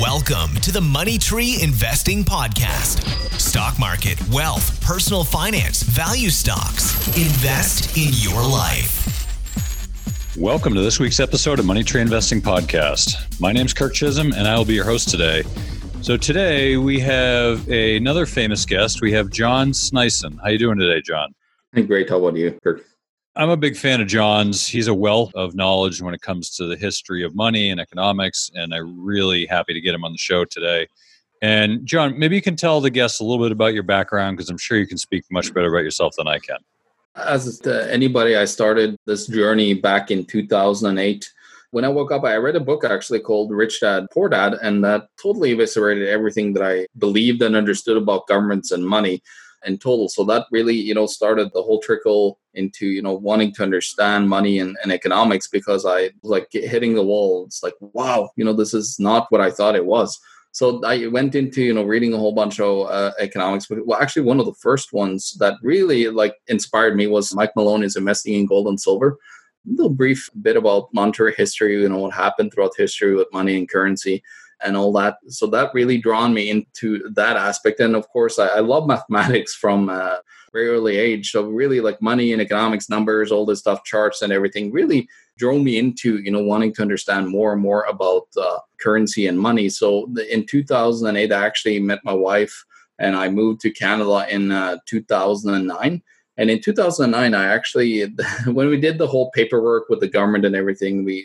Welcome to the Money Tree Investing Podcast. Stock market, wealth, personal finance, value stocks. Invest in your life. Welcome to this week's episode of Money Tree Investing Podcast. My name's Kirk Chisholm, and I will be your host today. So today we have another famous guest. We have John Sneisen. How you doing today, John? I'm great. How about you, Kirk? I'm a big fan of John's. He's a wealth of knowledge when it comes to the history of money and economics, and I'm really happy to get him on the show today. And John, maybe you can tell the guests a little bit about your background, because I'm sure you can speak much better about yourself than I can. As anybody, I started this journey back in 2008. When I woke up, I read a book actually called Rich Dad, Poor Dad, and that totally eviscerated everything that I believed and understood about governments and money in total. So that really, started the whole trickle into, wanting to understand money and economics, because I was like hitting the wall. It's like, wow, this is not what I thought it was. So I went into, reading a whole bunch of economics. Well, actually, one of the first ones that really inspired me was Mike Maloney's Investing in Gold and Silver. A little brief bit about monetary history, what happened throughout history with money and currency and all that. So that really drawn me into that aspect. And of course, I love mathematics from a very early age. So really money and economics, numbers, all this stuff, charts and everything really drove me into, wanting to understand more and more about currency and money. So in 2008, I actually met my wife and I moved to Canada in 2009. And in 2009, I actually, when we did the whole paperwork with the government and everything, we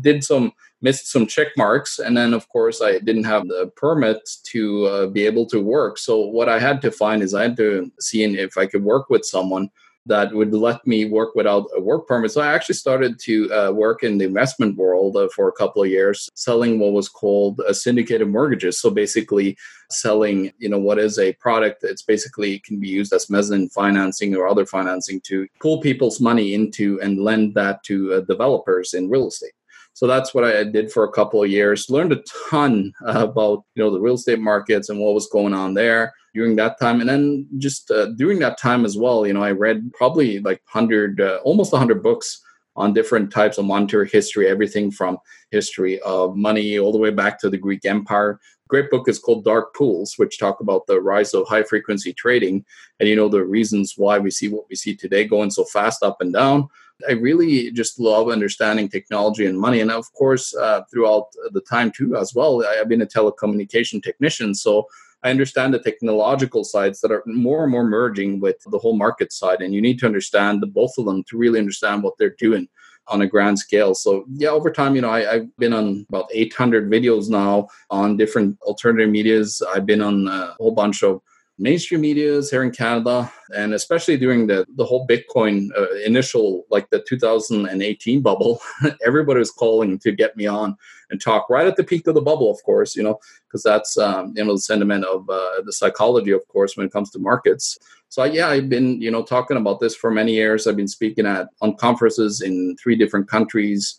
missed some check marks. And then, of course, I didn't have the permit to be able to work. So what I had to find is I had to see if I could work with someone that would let me work without a work permit. So I actually started to work in the investment world for a couple of years, selling what was called syndicated mortgages. So basically selling, what is a product that's basically can be used as mezzanine financing or other financing to pull people's money into and lend that to developers in real estate. So that's what I did for a couple of years, learned a ton about, the real estate markets and what was going on there during that time. And then just during that time as well, I read probably almost 100 books on different types of monetary history, everything from history of money all the way back to the Greek Empire. Great book is called Dark Pools, which talk about the rise of high frequency trading and, the reasons why we see what we see today going so fast up and down. I really just love understanding technology and money. And of course, throughout the time too, as well, I've been a telecommunication technician. So I understand the technological sides that are more and more merging with the whole market side. And you need to understand both of them to really understand what they're doing on a grand scale. So yeah, over time, I've been on about 800 videos now on different alternative medias. I've been on a whole bunch of mainstream medias here in Canada, and especially during the whole Bitcoin initial, the 2018 bubble, everybody was calling to get me on and talk right at the peak of the bubble, of course, because that's, the sentiment of the psychology, of course, when it comes to markets. So yeah, I've been, talking about this for many years. I've been speaking on conferences in 4 different countries,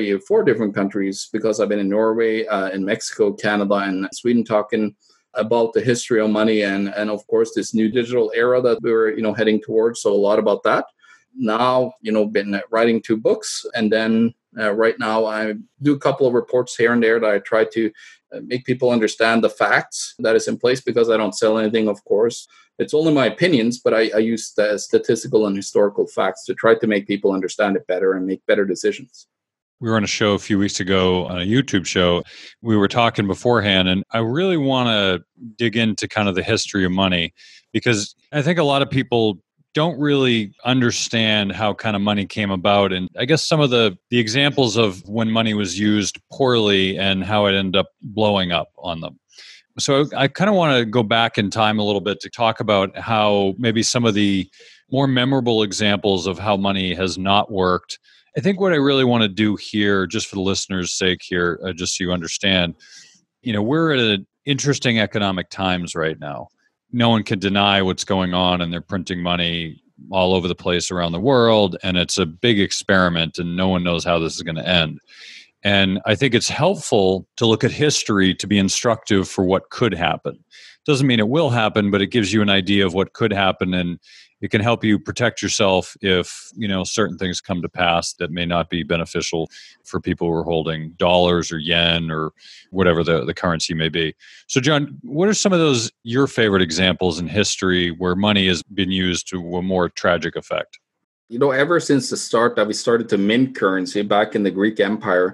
because I've been in Norway, in Mexico, Canada, and Sweden talking about the history of money and of course this new digital era that we were heading towards. So a lot about that. Now been writing 2 books, and then right now I do a couple of reports here and there that I try to make people understand the facts that is in place, because I don't sell anything, of course. It's only my opinions, but I use the statistical and historical facts to try to make people understand it better and make better decisions. We were on a show a few weeks ago, on a YouTube show. We were talking beforehand, and I really want to dig into kind of the history of money, because I think a lot of people don't really understand how kind of money came about. And I guess some of the examples of when money was used poorly and how it ended up blowing up on them. So I kind of want to go back in time a little bit to talk about how maybe some of the more memorable examples of how money has not worked. I think what I really want to do here, just for the listeners' sake here, just so you understand, we're at an interesting economic times right now. No one can deny what's going on, and they're printing money all over the place around the world, and it's a big experiment, and no one knows how this is going to end. And I think it's helpful to look at history to be instructive for what could happen. Doesn't mean it will happen, but it gives you an idea of what could happen. And it can help you protect yourself if, certain things come to pass that may not be beneficial for people who are holding dollars or yen or whatever the currency may be. So, John, what are some of those your favorite examples in history where money has been used to a more tragic effect? Ever since the start that we started to mint currency back in the Greek Empire,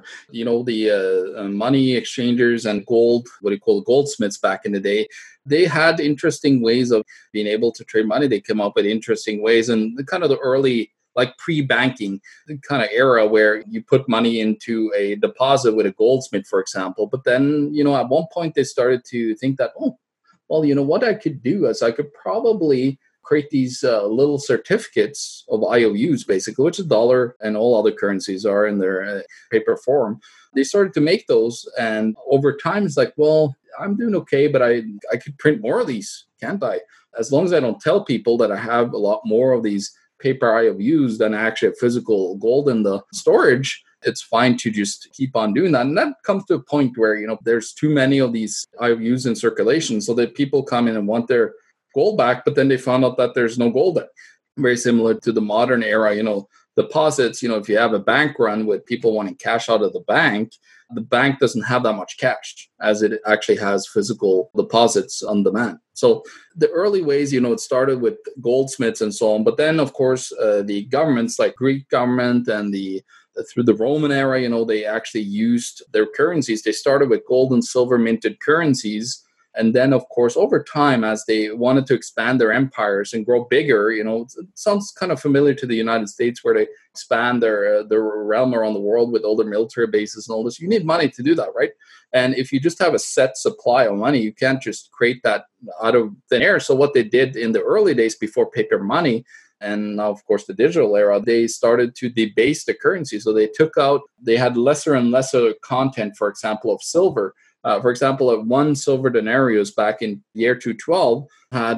the money exchangers and goldsmiths back in the day, they had interesting ways of being able to trade money. They came up with interesting ways, and the early, like pre-banking kind of era where you put money into a deposit with a goldsmith, for example. But then, at one point they started to think that, what I could do is I could probably create these little certificates of IOUs, basically, which the dollar and all other currencies are in their paper form. They started to make those, and over time, it's like, well, I'm doing okay, but I could print more of these, can't I? As long as I don't tell people that I have a lot more of these paper IOUs than I actually have physical gold in the storage, it's fine to just keep on doing that. And that comes to a point where, there's too many of these IOUs in circulation, so that people come in and want their gold back, but then they found out that there's no gold there. Very similar to the modern era, deposits, if you have a bank run with people wanting cash out of the bank doesn't have that much cash as it actually has physical deposits on demand. So the early ways, it started with goldsmiths and so on. But then, of course, the governments like Greek government and through the Roman era, they actually used their currencies. They started with gold and silver minted currencies. And then, of course, over time, as they wanted to expand their empires and grow bigger, it sounds kind of familiar to the United States, where they expand their realm around the world with all their military bases and all this. You need money to do that, right? And if you just have a set supply of money, you can't just create that out of thin air. So what they did in the early days before paper money, and now, of course, the digital era, they started to debase the currency. So they had lesser and lesser content, for example, of silver. For example, one silver denarius back in year 212 had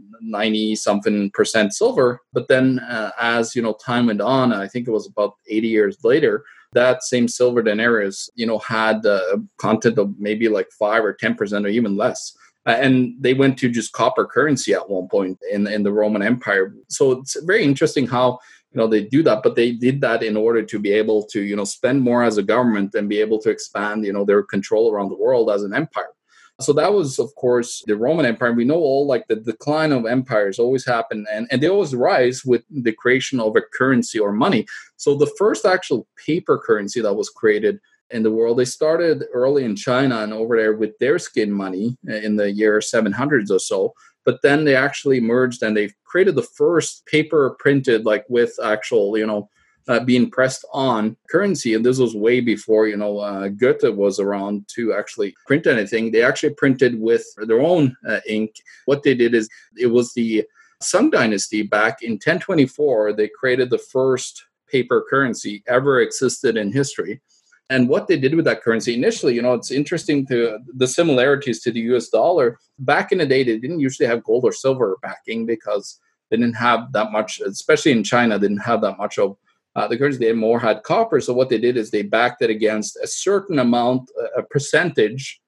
90-something% silver. But then as, time went on, I think it was about 80 years later, that same silver denarius, had content of maybe like 5 or 10% or even less. And they went to just copper currency at one point in the Roman Empire. So it's very interesting how they do that, but they did that in order to be able to, spend more as a government and be able to expand, their control around the world as an empire. So that was, of course, the Roman Empire. We know all like the decline of empires always happen, and they always rise with the creation of a currency or money. So the first actual paper currency that was created in the world, they started early in China and over there with their skin money in the year 700s or so. But then they actually merged and they created the first paper printed, like with actual, being pressed on currency. And this was way before, Goethe was around to actually print anything. They actually printed with their own ink. What they did is, it was the Sung Dynasty back in 1024. They created the first paper currency ever existed in history. And what they did with that currency initially, it's interesting to the similarities to the US dollar. Back in the day, they didn't usually have gold or silver backing because they didn't have that much, especially in China, they didn't have that much of the currency. They more had copper. So what they did is they backed it against a certain amount, a percentage,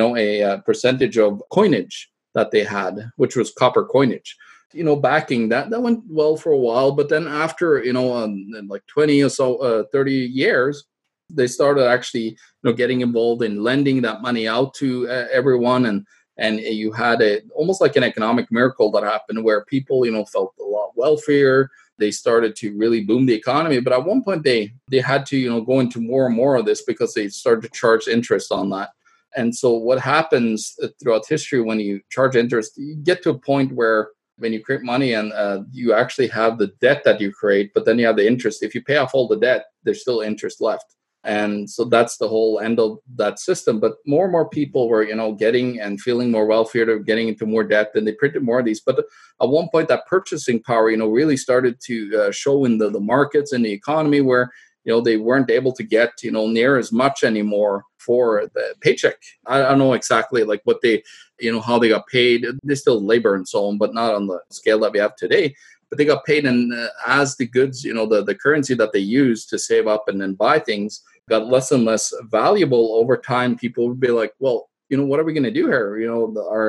a percentage of coinage that they had, which was copper coinage. Backing that went well for a while. But then after, like 20 or so, 30 years, they started actually, getting involved in lending that money out to everyone, and you had almost like an economic miracle that happened where people, felt a lot wealthier. They started to really boom the economy, but at one point they had to, go into more and more of this because they started to charge interest on that. And so what happens throughout history when you charge interest, you get to a point where when you create money and you actually have the debt that you create, but then you have the interest. If you pay off all the debt, there's still interest left. And so that's the whole end of that system. But more and more people were, getting and feeling more wealthier, they're getting into more debt, and they printed more of these. But at one point, that purchasing power, really started to show in the markets and the economy where, they weren't able to get, near as much anymore for the paycheck. I don't know exactly like what they, how they got paid. They still labor and so on, but not on the scale that we have today. But they got paid, and as the goods, the currency that they used to save up and then buy things got less and less valuable over time, people would be like, well, what are we going to do here?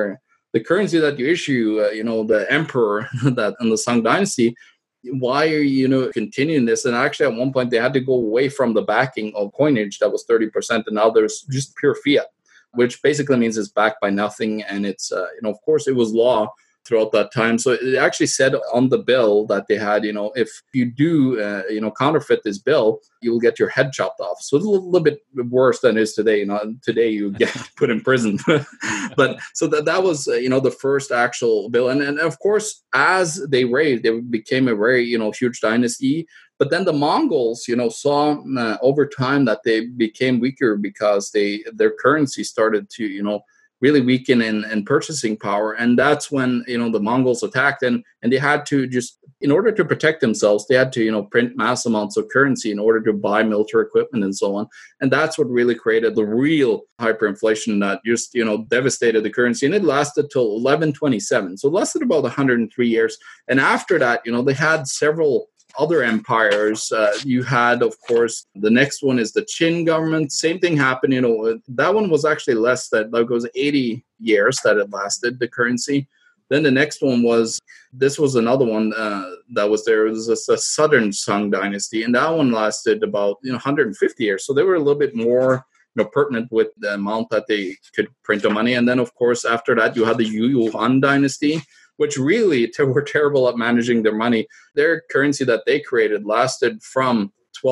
the currency that you issue, the emperor that in the Song Dynasty, why are you continuing this? And actually, at one point, they had to go away from the backing of coinage that was 30%, and now there's just pure fiat, which basically means it's backed by nothing. And it's, of course, it was law throughout that time. So it actually said on the bill that they had, if you do, counterfeit this bill, you will get your head chopped off. So it's a little bit worse than it is today. Today you get put in prison. But so that was, the first actual bill. And of course, as they raised, they became a very, huge dynasty. But then the Mongols, saw over time that they became weaker because their currency started to, really weaken in purchasing power. And that's when, the Mongols attacked and they had to just, in order to protect themselves, they had to, print mass amounts of currency in order to buy military equipment and so on. And that's what really created the real hyperinflation that just, devastated the currency. And it lasted till 1127. So it lasted about 103 years. And after that, they had several other empires. You had, of course, the next one is the Qin government. Same thing happened. That one was actually less. That was 80 years that it lasted, the currency. Then the next one this was another one that was there. It was a Southern Song Dynasty, and that one lasted about 150 years. So they were a little bit more pertinent with the amount that they could print the money. And then, of course, after that, you had the Yuan Dynasty, which really were terrible at managing their money. Their currency that they created lasted from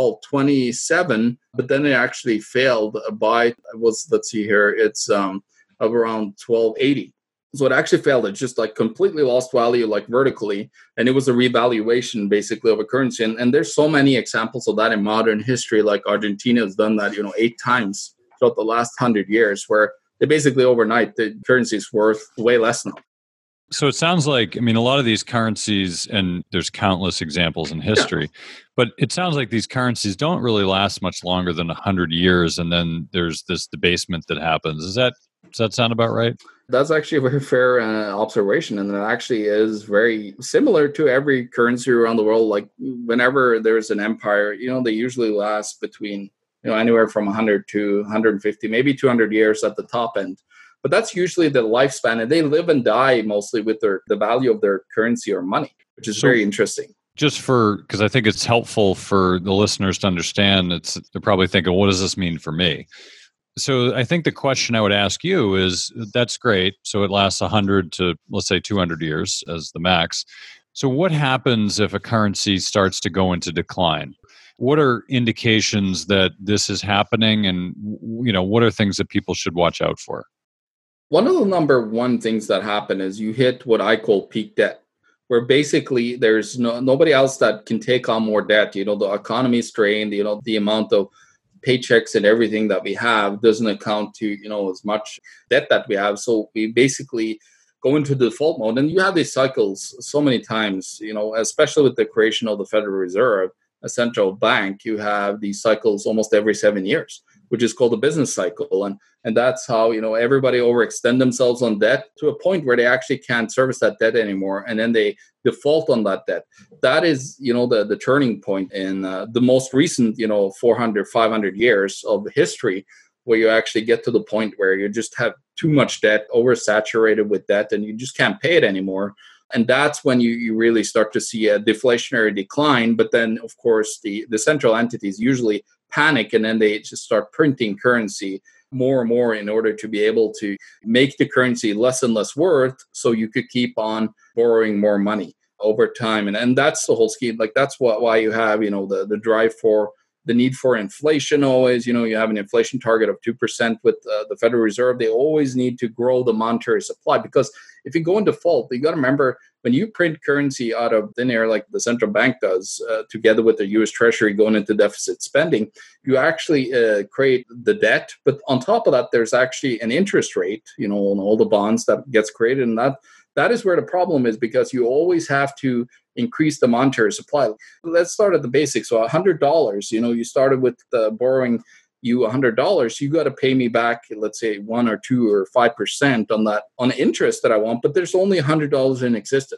1227, but then it actually failed by, let's see here, it's of around 1280. So it actually failed. It just completely lost value, vertically. And it was a revaluation basically of a currency. And there's so many examples of that in modern history, like Argentina has done that, 8 times throughout the last 100 years, where they basically overnight, the currency is worth way less now. So it sounds like, a lot of these currencies, and there's countless examples in history, but it sounds like these currencies don't really last much longer than 100 years. And then there's this debasement that happens. Does that sound about right? That's actually a very fair observation. And it actually is very similar to every currency around the world. Like whenever there's an empire, they usually last between, anywhere from 100 to 150, maybe 200 years at the top end. But that's usually the lifespan, and they live and die mostly with the value of their currency or money, which is very interesting. Just because I think it's helpful for the listeners to understand, they're probably thinking, what does this mean for me? So I think the question I would ask you is, that's great. So it lasts 100 to, let's say, 200 years as the max. So what happens if a currency starts to go into decline? What are indications that this is happening, and what are things that people should watch out for? One of the number one things that happen is you hit what I call peak debt, where basically there's nobody else that can take on more debt. The economy is strained, the amount of paychecks and everything that we have doesn't account to, as much debt that we have. So we basically go into default mode. And you have these cycles so many times, especially with the creation of the Federal Reserve, a central bank, you have these cycles almost every 7 years, which is called a business cycle. And that's how, everybody overextend themselves on debt to a point where they actually can't service that debt anymore. And then they default on that debt. That is, the turning point in the most recent, 400, 500 years of history, where you actually get to the point where you just have too much debt, oversaturated with debt, and you just can't pay it anymore. And that's when you really start to see a deflationary decline. But then, of course, the central entities usually panic, and then they just start printing currency more and more in order to be able to make the currency less and less worth, so you could keep on borrowing more money over time. And that's the whole scheme. That's why you have, the drive for the need for inflation always. You have an inflation target of 2% with the Federal Reserve. They always need to grow the monetary supply, because if you go in default, you got to remember, when you print currency out of thin air like the central bank does, together with the U.S. Treasury going into deficit spending, you actually create the debt. But on top of that, there's actually an interest rate, on all the bonds that gets created. And that is where the problem is, because you always have to increase the monetary supply. Let's start at the basics. So $100, you started with borrowing you $100, you got to pay me back, let's say 1 or 2 or 5% on interest that I want, but there's only $100 in existence.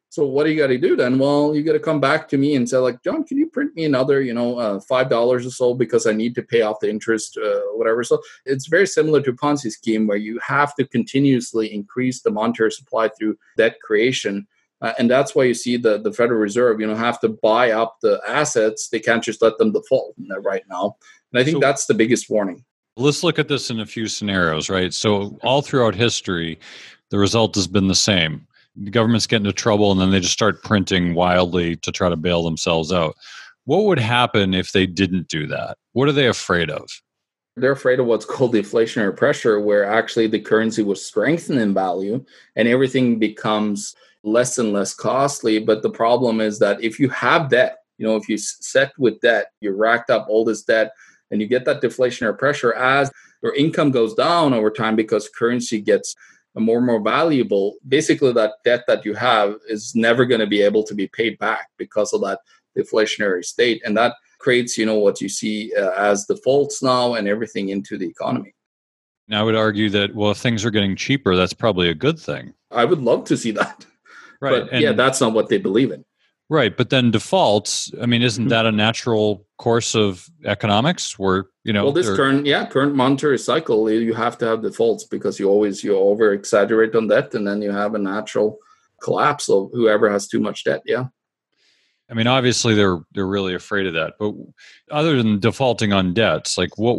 So what do you got to do then? Well, you got to come back to me and say, like, John, can you print me another, $5 or so because I need to pay off the interest, whatever. So it's very similar to a Ponzi scheme where you have to continuously increase the monetary supply through debt creation. And that's why you see the Federal Reserve, have to buy up the assets. They can't just let them default right now. And I think that's the biggest warning. Let's look at this in a few scenarios, right? So all throughout history, the result has been the same. The governments get into trouble and then they just start printing wildly to try to bail themselves out. What would happen if they didn't do that? What are they afraid of? They're afraid of what's called deflationary pressure, where actually the currency will strengthen in value and everything becomes less and less costly. But the problem is that if you have debt, if you set with debt, you racked up all this debt and you get that deflationary pressure as your income goes down over time because currency gets more and more valuable. Basically, that debt that you have is never going to be able to be paid back because of that deflationary state. And that creates, what you see as defaults now and everything into the economy. Now, I would argue that, well, if things are getting cheaper, that's probably a good thing. I would love to see that. Right. But that's not what they believe in. Right. But then defaults, isn't that a natural course of economics where, well, this current monetary cycle, you have to have defaults because you over exaggerate on debt and then you have a natural collapse of whoever has too much debt. Yeah. Obviously they're really afraid of that. But other than defaulting on debts,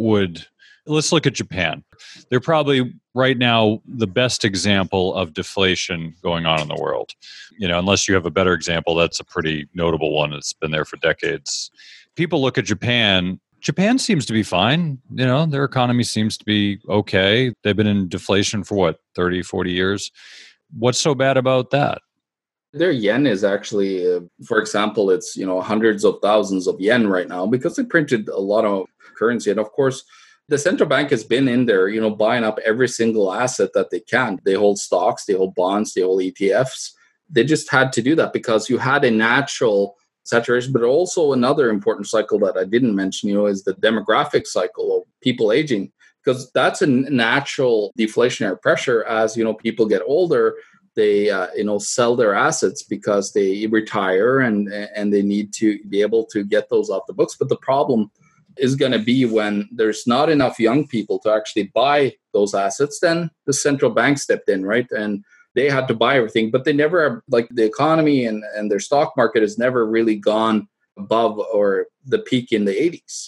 let's look at Japan. They're probably right now the best example of deflation going on in the world. Unless you have a better example, that's a pretty notable one. It's been there for decades. People look at Japan. Japan seems to be fine. Their economy seems to be okay. They've been in deflation for 30, 40 years. What's so bad about that? Their yen is actually, for example, it's, hundreds of thousands of yen right now because they printed a lot of currency. And of course, the central bank has been in there, buying up every single asset that they can. They hold stocks, they hold bonds, they hold ETFs. They just had to do that because you had a natural saturation. But also another important cycle that I didn't mention, is the demographic cycle of people aging, because that's a natural deflationary pressure as, people get older. They, sell their assets because they retire and they need to be able to get those off the books. But the problem is going to be when there's not enough young people to actually buy those assets, then the central bank stepped in, right? And they had to buy everything, but they never, the economy and their stock market has never really gone above or the peak in the 80s.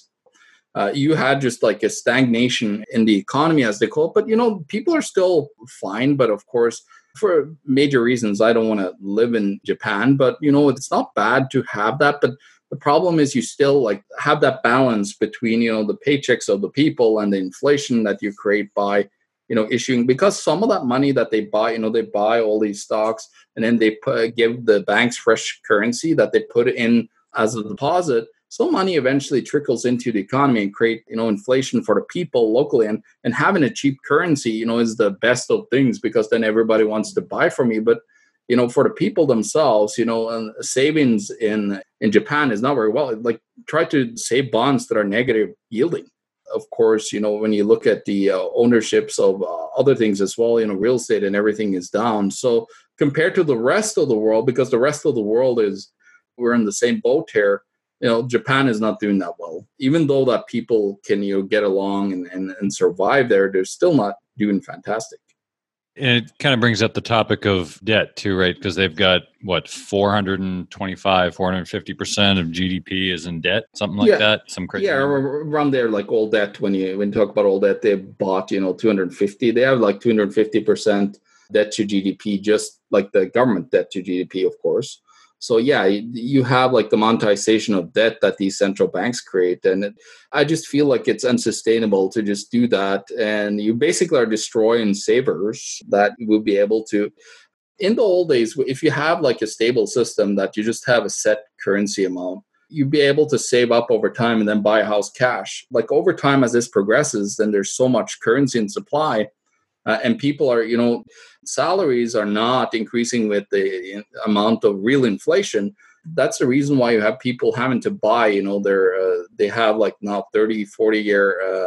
You had just a stagnation in the economy, as they call it. But, people are still fine. But of course, for major reasons, I don't want to live in Japan. But, it's not bad to have that. But the problem is you still have that balance between, the paychecks of the people and the inflation that you create by, issuing, because some of that money that they buy, they buy all these stocks and then they give the banks fresh currency that they put in as a deposit. So money eventually trickles into the economy and create, inflation for the people locally. And having a cheap currency, is the best of things because then everybody wants to buy from you. But for the people themselves, savings in Japan is not very well. Try to save bonds that are negative yielding. Of course, when you look at the ownerships of other things as well, real estate and everything is down. So compared to the rest of the world, because the rest of the world we're in the same boat here, Japan is not doing that well. Even though that people can, get along and survive there, they're still not doing fantastic. And it kind of brings up the topic of debt too, right? Because they've got 425, 450% of GDP is in debt, something like that. Some crazy. Yeah, around there, all debt. When you talk about all debt, they bought 250. They have 250% debt to GDP, just like the government debt to GDP, of course. So yeah, you have the monetization of debt that these central banks create. And I just feel like it's unsustainable to just do that. And you basically are destroying savers that will be able to, in the old days, if you have a stable system that you just have a set currency amount, you'd be able to save up over time and then buy a house cash. Over time, as this progresses, then there's so much currency in supply. And people are, salaries are not increasing with the amount of real inflation. That's the reason why you have people having to buy, they have now 30, 40-year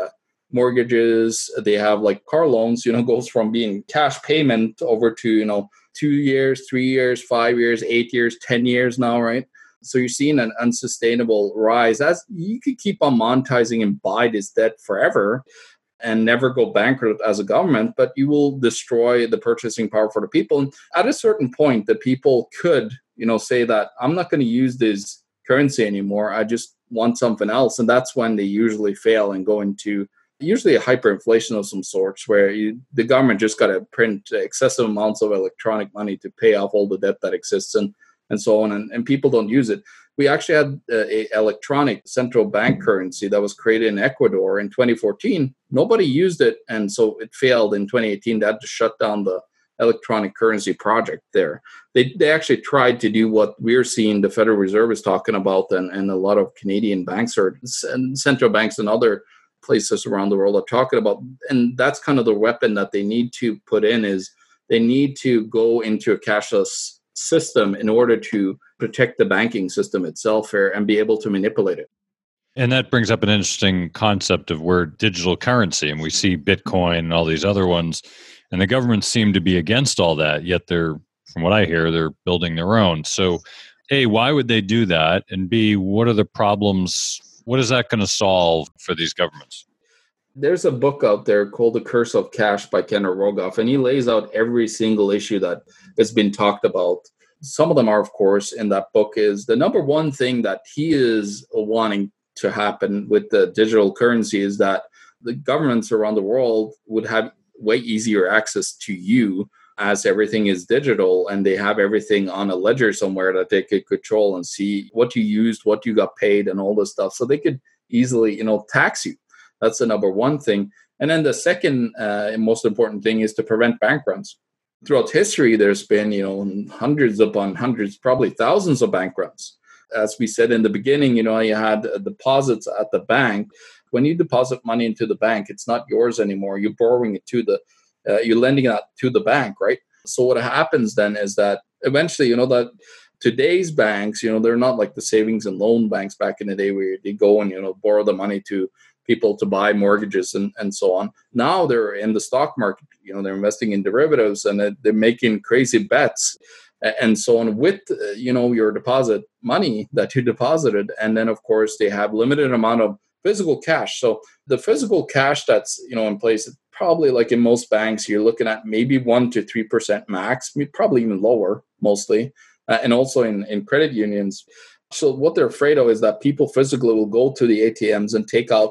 mortgages. They have like car loans, goes from being cash payment over to, 2 years, 3 years, 5 years, 8 years, 10 years now, right? So you're seeing an unsustainable rise. As you could keep on monetizing and buy this debt forever and never go bankrupt as a government, but you will destroy the purchasing power for the people. And at a certain point, the people could, say that I'm not going to use this currency anymore. I just want something else. And that's when they usually fail and go into usually a hyperinflation of some sorts, where the government just got to print excessive amounts of electronic money to pay off all the debt that exists and so on. And people don't use it. We actually had a electronic central bank currency that was created in Ecuador in 2014. Nobody used it. And so it failed in 2018. They had to shut down the electronic currency project there. They actually tried to do what we're seeing the Federal Reserve is talking about, and a lot of Canadian banks and central banks and other places around the world are talking about. And that's kind of the weapon that they need to put in, is they need to go into a cashless system in order to protect the banking system itself here and be able to manipulate it. And that brings up an interesting concept of where digital currency, and we see Bitcoin and all these other ones, and the governments seem to be against all that, yet they're, from what I hear, they're building their own. So A, why would they do that? And B, what are the problems? What is that going to solve for these governments? There's a book out there called The Curse of Cash by Kenneth Rogoff, and he lays out every single issue that has been talked about. Some of them are, of course, in that book. Is the number one thing that he is wanting to happen with the digital currency is that the governments around the world would have way easier access to you, as everything is digital and they have everything on a ledger somewhere that they could control and see what you used, what you got paid, and all this stuff. So they could easily, tax you. That's the number one thing. And then the second and most important thing is to prevent bank runs. Throughout history, there's been, hundreds upon hundreds, probably thousands of bank runs. As we said in the beginning, you had deposits at the bank. When you deposit money into the bank, it's not yours anymore. You're borrowing it you're lending it to the bank, right? So what happens then is that eventually, that today's banks, they're not like the savings and loan banks back in the day where they go and, borrow the money to people to buy mortgages and so on. Now they're in the stock market, they're investing in derivatives and they're making crazy bets and so on with, your deposit money that you deposited. And then, of course, they have limited amount of physical cash. So the physical cash that's, in place, probably like in most banks, you're looking at maybe 1% to 3% max, probably even lower mostly. And also in credit unions. So what they're afraid of is that people physically will go to the ATMs and take out,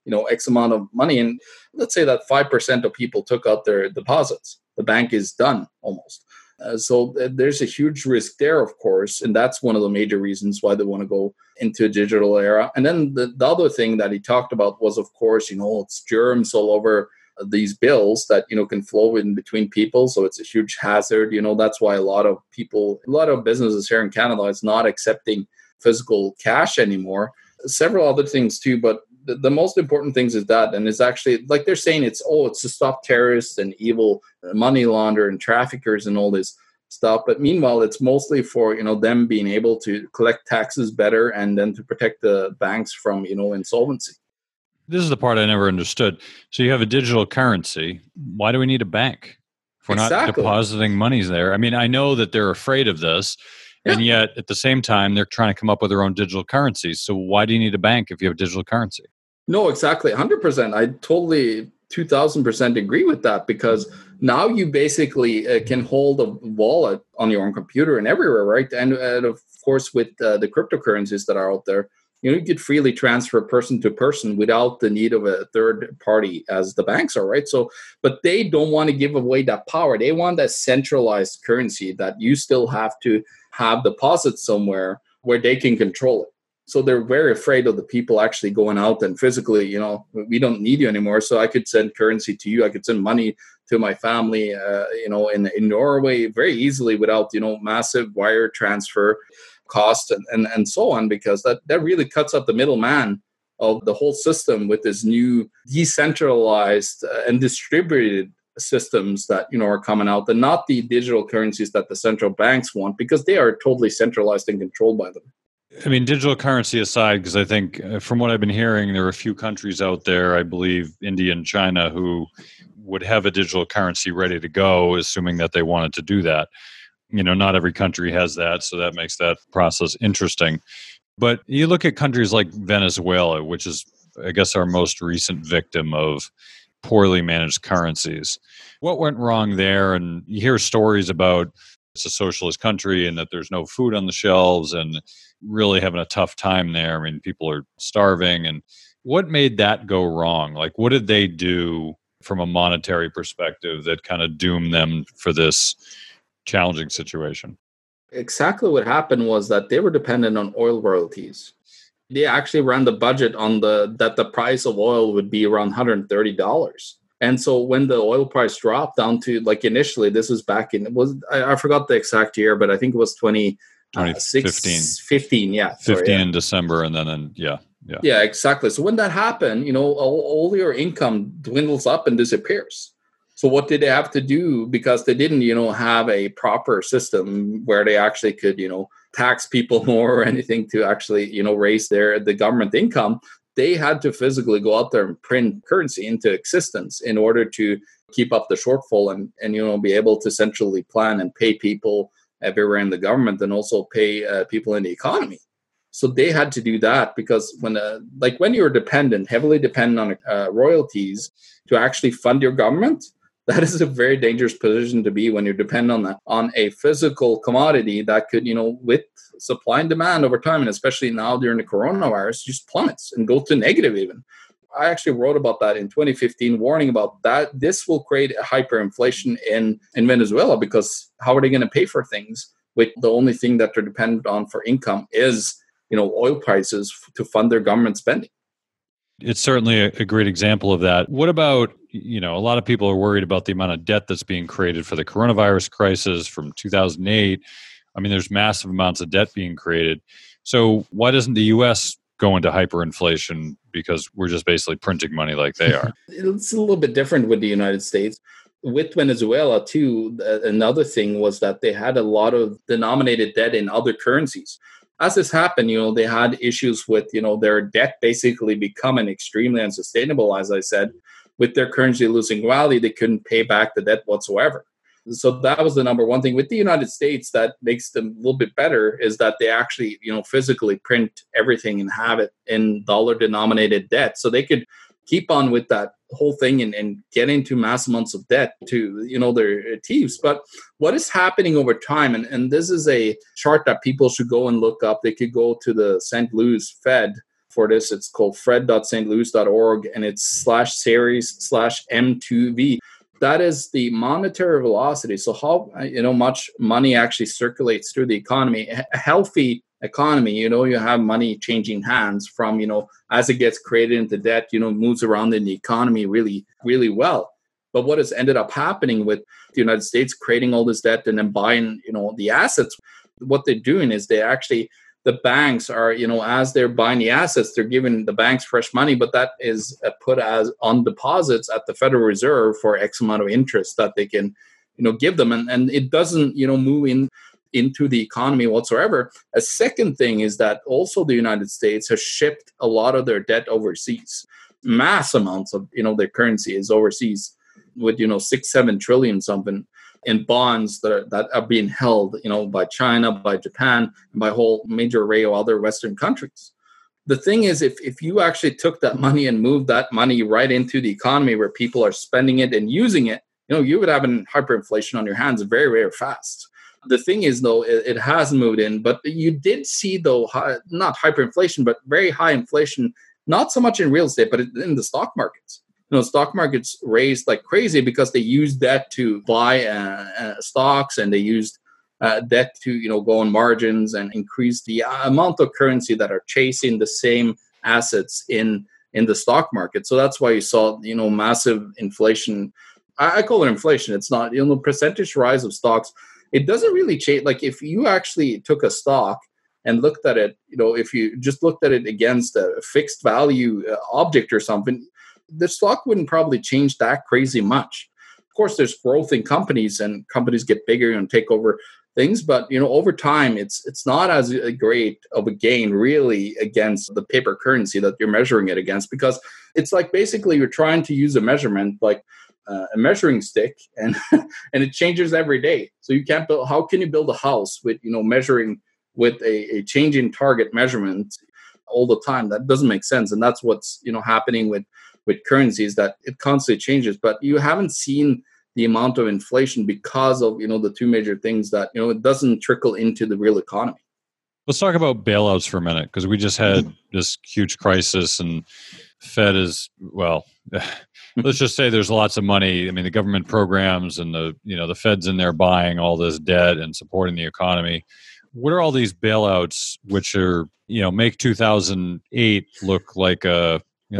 X amount of money. And let's say that 5% of people took out their deposits. The bank is done almost. So there's a huge risk there, of course. And that's one of the major reasons why they want to go into a digital era. And then the other thing that he talked about was, of course, it's germs all over these bills that, can flow in between people. So it's a huge hazard. That's why a lot of businesses here in Canada is not accepting physical cash anymore. Several other things too, but the most important things is that, and it's actually like they're saying it's to stop terrorists and evil money launderers and traffickers and all this stuff. But meanwhile, it's mostly for, them being able to collect taxes better and then to protect the banks from, insolvency. This is the part I never understood. So you have a digital currency. Why do we need a bank if we're not depositing monies there? I mean, I know that they're afraid of this. Yeah. And yet, at the same time, they're trying to come up with their own digital currencies. So why do you need a bank if you have a digital currency? No, exactly. 100%. I totally 2000% agree with that, because now you basically can hold a wallet on your own computer and everywhere, right? And of course, with the cryptocurrencies that are out there, you could freely transfer person to person without the need of a third party as the banks are, right? So, but they don't want to give away that power. They want that centralized currency that you still have to have deposits somewhere where they can control it. So they're very afraid of the people actually going out and physically, we don't need you anymore. So I could send currency to you. I could send money to my family, in Norway very easily without, massive wire transfer cost and so on, because that really cuts out the middleman of the whole system with this new decentralized and distributed systems that, are coming out, and not the digital currencies that the central banks want, because they are totally centralized and controlled by them. I mean, digital currency aside, because I think from what I've been hearing, there are a few countries out there, I believe India and China, who would have a digital currency ready to go, assuming that they wanted to do that. Not every country has that, so that makes that process interesting. But you look at countries like Venezuela, which is, I guess, our most recent victim of poorly managed currencies. What went wrong there? And you hear stories about it's a socialist country and that there's no food on the shelves and really having a tough time there. I mean, people are starving. And what made that go wrong? Like, what did they do from a monetary perspective that kind of doomed them for this challenging situation? Exactly what happened was that they were dependent on oil royalties. They actually ran the budget on that the price of oil would be around $130. And so when the oil price dropped down to, like, initially, this was back in, I forgot the exact year, but I think it was 2015. 15, yeah. 15 in December, and then yeah. Yeah, exactly. So when that happened, all your income dwindles up and disappears. So what did they have to do? Because they didn't, have a proper system where they actually could, tax people more or anything to actually, raise the government income. They had to physically go out there and print currency into existence in order to keep up the shortfall and be able to centrally plan and pay people everywhere in the government and also pay people in the economy. So they had to do that because when you're heavily dependent on royalties to actually fund your government, that is a very dangerous position to be when you're dependent on a physical commodity that could, with supply and demand over time, and especially now during the coronavirus, just plummets and go to negative even. I actually wrote about that in 2015, warning about that. This will create a hyperinflation in Venezuela because how are they going to pay for things with the only thing that they're dependent on for income is, oil prices to fund their government spending? It's certainly a great example of that. What about, a lot of people are worried about the amount of debt that's being created for the coronavirus crisis from 2008. I mean, there's massive amounts of debt being created. So why doesn't the U.S. go into hyperinflation? Because we're just basically printing money like they are. It's a little bit different with the United States. With Venezuela, too, another thing was that they had a lot of denominated debt in other currencies. As this happened, they had issues with, their debt basically becoming extremely unsustainable, as I said. With their currency losing value, they couldn't pay back the debt whatsoever. So that was the number one thing. With the United States, that makes them a little bit better is that they actually, physically print everything and have it in dollar-denominated debt. So they could keep on with that whole thing and get into mass amounts of debt to, their thieves. But what is happening over time, and this is a chart that people should go and look up. They could go to the St. Louis Fed for this. It's called fed.stlouis.org, and it's /series/M2V. That is the monetary velocity. So how much money actually circulates through the economy. A healthy economy, you have money changing hands from, as it gets created into debt, moves around in the economy really, really well. But what has ended up happening with the United States creating all this debt and then buying, the assets, what they're doing is the banks are, as they're buying the assets, they're giving the banks fresh money, but that is put as on deposits at the Federal Reserve for X amount of interest that they can, give them. And it doesn't, move into the economy whatsoever. A second thing is that also the United States has shipped a lot of their debt overseas. Mass amounts of, their currency is overseas with, 6-7 trillion something in bonds that are being held, by China, by Japan, and by a whole major array of other Western countries. The thing is, if you actually took that money and moved that money right into the economy where people are spending it and using it, you would have a hyperinflation on your hands very, very fast. The thing is, though, it has moved in, but you did see, though, not hyperinflation, but very high inflation, not so much in real estate, but in the stock markets. Stock markets raised like crazy because they used debt to buy stocks, and they used debt to go on margins and increase the amount of currency that are chasing the same assets in the stock market. So that's why you saw massive inflation. I call it inflation. It's not percentage rise of stocks. It doesn't really change. Like if you actually took a stock and looked at it, if you just looked at it against a fixed value object or something, the stock wouldn't probably change that crazy much. Of course, there's growth in companies, and companies get bigger and take over things. But, over time, it's not as great of a gain really against the paper currency that you're measuring it against, because it's like basically you're trying to use a measurement like a measuring stick, and and it changes every day. So you can't build. How can you build a house with measuring with a changing target measurement all the time? That doesn't make sense. And that's what's happening with currencies, that it constantly changes. But you haven't seen the amount of inflation because of the two major things that it doesn't trickle into the real economy. Let's talk about bailouts for a minute, because we just had this huge crisis, and Fed is, well, let's just say there's lots of money. I mean, the government programs and the Fed's in there buying all this debt and supporting the economy. What are all these bailouts which are, make 2008 look like a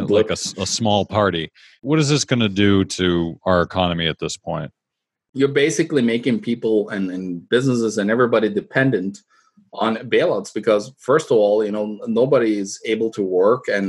small party? What is this going to do to our economy at this point? You're basically making people and businesses and everybody dependent on bailouts, because first of all, nobody is able to work, and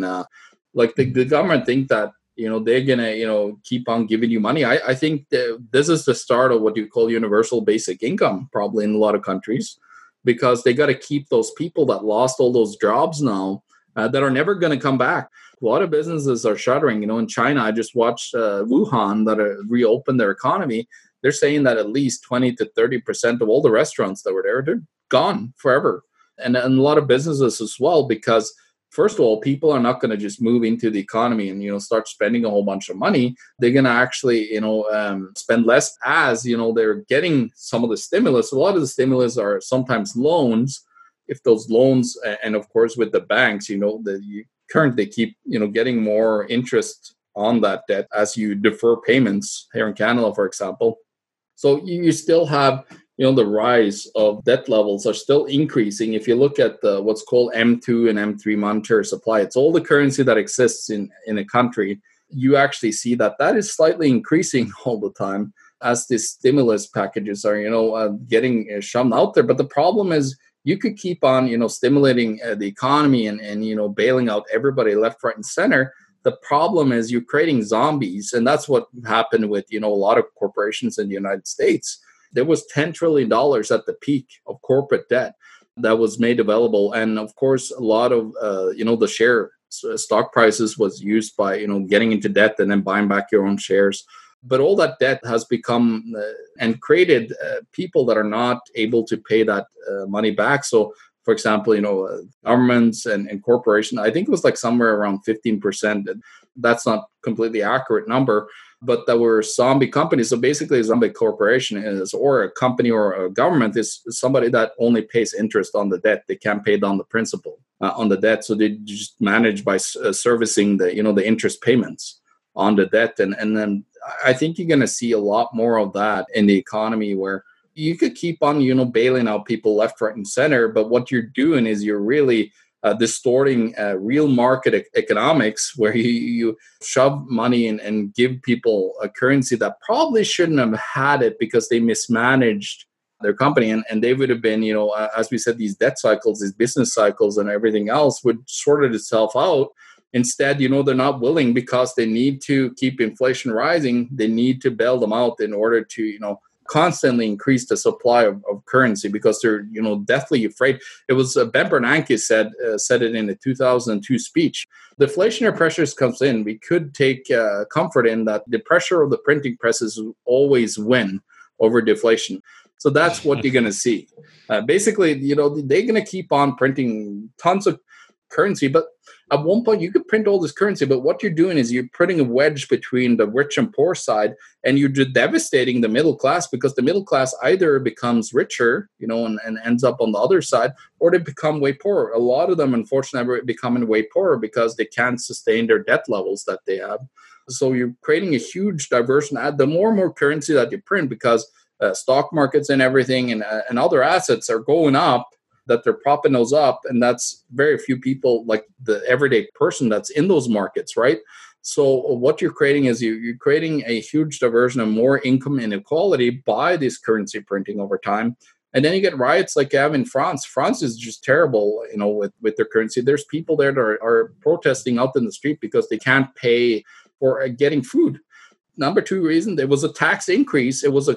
the government think that they're gonna keep on giving you money. I think this is the start of what you call universal basic income, probably in a lot of countries, because they got to keep those people that lost all those jobs now that are never going to come back. A lot of businesses are shuttering. In China, I just watched Wuhan that reopened their economy. They're saying that at least 20 to 30% of all the restaurants that were there, they're gone forever. And a lot of businesses as well, because first of all, people are not going to just move into the economy and start spending a whole bunch of money. They're going to actually spend less as they're getting some of the stimulus. A lot of the stimulus are sometimes loans. If those loans, and of course with the banks, you currently keep getting more interest on that debt as you defer payments here in Canada, for example. So you still have the rise of debt levels are still increasing. If you look at what's called M2 and M3 monetary supply, it's all the currency that exists in a country. You actually see that is slightly increasing all the time as the stimulus packages are, getting shoved out there. But the problem is you could keep on, stimulating the economy and bailing out everybody left, right, and center. The problem is you're creating zombies. And that's what happened with, a lot of corporations in the United States. There was $10 trillion at the peak of corporate debt that was made available. And of course, a lot of, the share stock prices was used by, getting into debt and then buying back your own shares. But all that debt has become and created people that are not able to pay that money back. So, for example, governments and corporations, I think it was like somewhere around 15%. That's not completely accurate number, but that were zombie companies. So basically a zombie corporation is, or a company or a government is somebody that only pays interest on the debt. They can't pay down the principal on the debt. So they just manage by servicing the interest payments on the debt. And then I think you're going to see a lot more of that in the economy, where you could keep on, bailing out people left, right, and center. But what you're doing is you're really distorting real market economics, where you shove money and give people a currency that probably shouldn't have had it because they mismanaged their company. And they would have been, as we said, these debt cycles, these business cycles and everything else would sort itself out. Instead, they're not willing, because they need to keep inflation rising. They need to bail them out in order to, constantly increase the supply of currency, because they're, deathly afraid. It was Ben Bernanke said it in a 2002 speech. The inflationary pressures comes in. We could take comfort in that the pressure of the printing presses will always win over deflation. So that's what you're going to see. Basically, they're going to keep on printing tons of currency, but at one point you could print all this currency, but what you're doing is you're putting a wedge between the rich and poor side, and you're devastating the middle class, because the middle class either becomes richer, and ends up on the other side, or they become way poorer. A lot of them, unfortunately, are becoming way poorer because they can't sustain their debt levels that they have. So you're creating a huge diversion. The more and more currency that you print, because stock markets and everything and other assets are going up, that they're propping those up, and that's very few people, like the everyday person that's in those markets, right? So what you're creating is you're creating a huge diversion and more income inequality by this currency printing over time. And then you get riots like you have in France. France is just terrible, with their currency. There's people there that are protesting out in the street because they can't pay for getting food. Number two reason, there was a tax increase. It was a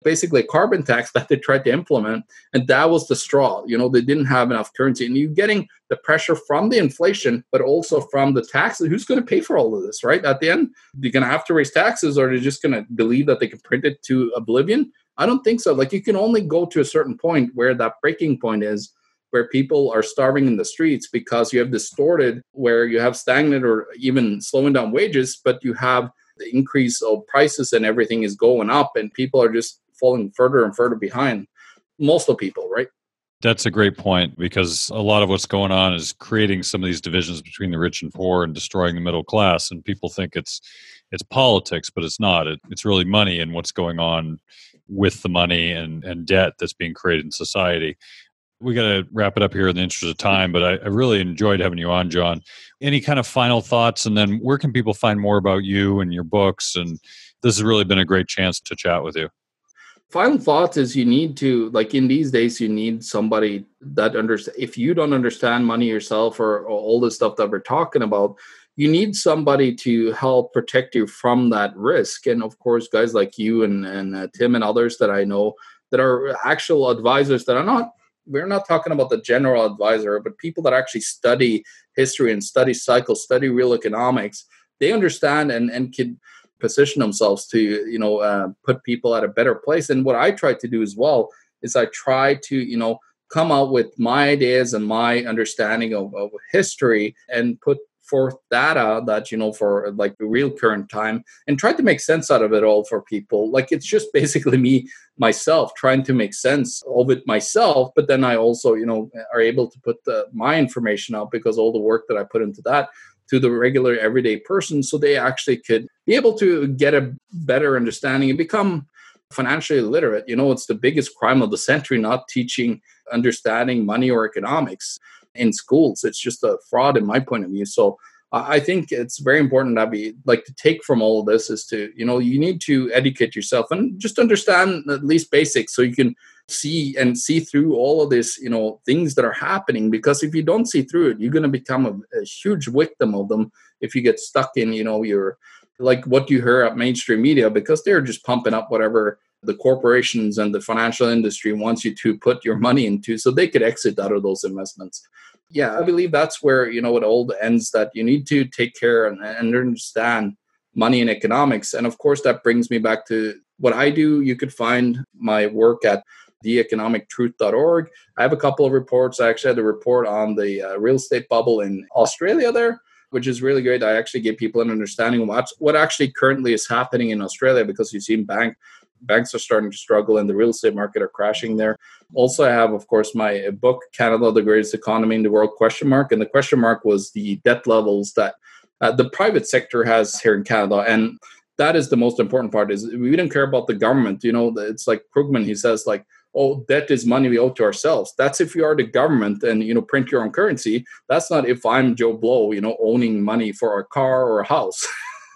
basically a carbon tax that they tried to implement. And that was the straw. They didn't have enough currency. And you're getting the pressure from the inflation, but also from the taxes. Who's going to pay for all of this, right? At the end, they're going to have to raise taxes, or they're just going to believe that they can print it to oblivion. I don't think so. Like, you can only go to a certain point where that breaking point is, where people are starving in the streets because you have distorted, where you have stagnant or even slowing down wages, but you have the increase of prices and everything is going up, and people are just falling further and further behind. Most of people, right? That's a great point, because a lot of what's going on is creating some of these divisions between the rich and poor and destroying the middle class. And people think it's politics, but it's not. It's really money and what's going on with the money and debt that's being created in society. We got to wrap it up here in the interest of time, but I really enjoyed having you on, John. Any kind of final thoughts? And then where can people find more about you and your books? And this has really been a great chance to chat with you. Final thought is, you need to, like, in these days, you need somebody that understands. If you don't understand money yourself, or all the stuff that we're talking about, you need somebody to help protect you from that risk. And of course, guys like you and Tim and others that I know that are actual advisors that are not, we're not talking about the general advisor, but people that actually study history and study cycles, study real economics. They understand and can position themselves to, put people at a better place. And what I try to do as well is I try to, come out with my ideas and my understanding of history and put forth data that, for like the real current time, and try to make sense out of it all for people. Like, it's just basically myself trying to make sense of it myself. But then I also, are able to put my information out, because all the work that I put into that, to the regular everyday person, so they actually could be able to get a better understanding and become financially literate. It's the biggest crime of the century, not teaching, understanding money or economics in schools. It's just a fraud in my point of view. So I think it's very important that we like to take from all of this is to, you need to educate yourself and just understand at least basics, so you can see through all of this, things that are happening. Because if you don't see through it, you're going to become a huge victim of them if you get stuck in, your, like what you hear at mainstream media, because they're just pumping up whatever the corporations and the financial industry wants you to put your money into, so they could exit out of those investments. Yeah, I believe that's where, it all ends, that you need to take care and understand money and economics. And of course, that brings me back to what I do. You could find my work at theeconomictruth.org. I have a couple of reports. I actually had a report on the real estate bubble in Australia there, which is really great. I actually give people an understanding of what actually currently is happening in Australia, because you've seen banks are starting to struggle and the real estate market are crashing there. Also, I have, of course, my book, Canada, the Greatest Economy in the World, ? And the question mark was the debt levels that the private sector has here in Canada. And that is the most important part, is we don't care about the government. It's like Krugman, he says, like, oh, debt is money we owe to ourselves. That's if you are the government and, print your own currency. That's not if I'm Joe Blow, owning money for a car or a house.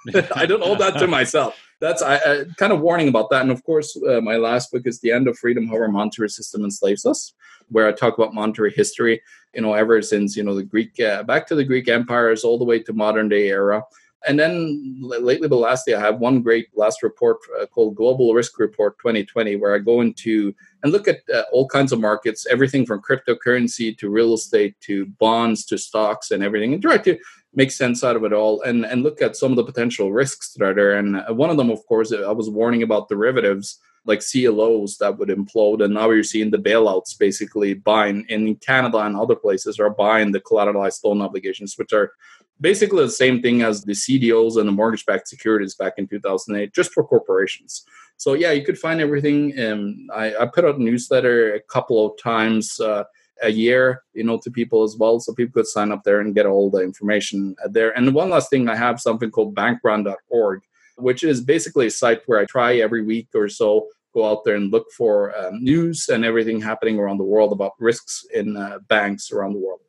I don't owe that to myself. That's I kind of warning about that. And of course, my last book is The End of Freedom, How Our Monetary System Enslaves Us, where I talk about monetary history, ever since, the Greek, back to the Greek empires, all the way to modern day era. And then lately, but lastly, I have one great last report called Global Risk Report 2020, where I go into and look at all kinds of markets, everything from cryptocurrency to real estate to bonds to stocks and everything, and try to make sense out of it all and look at some of the potential risks that are there. And one of them, of course, I was warning about derivatives like CLOs that would implode. And now you're seeing the bailouts basically buying in Canada and other places are buying the collateralized loan obligations, which are basically the same thing as the CDOs and the mortgage-backed securities back in 2008, just for corporations. So yeah, you could find everything. I put out a newsletter a couple of times a year, to people as well. So people could sign up there and get all the information there. And one last thing, I have something called bankrun.org, which is basically a site where I try every week or so go out there and look for news and everything happening around the world about risks in banks around the world.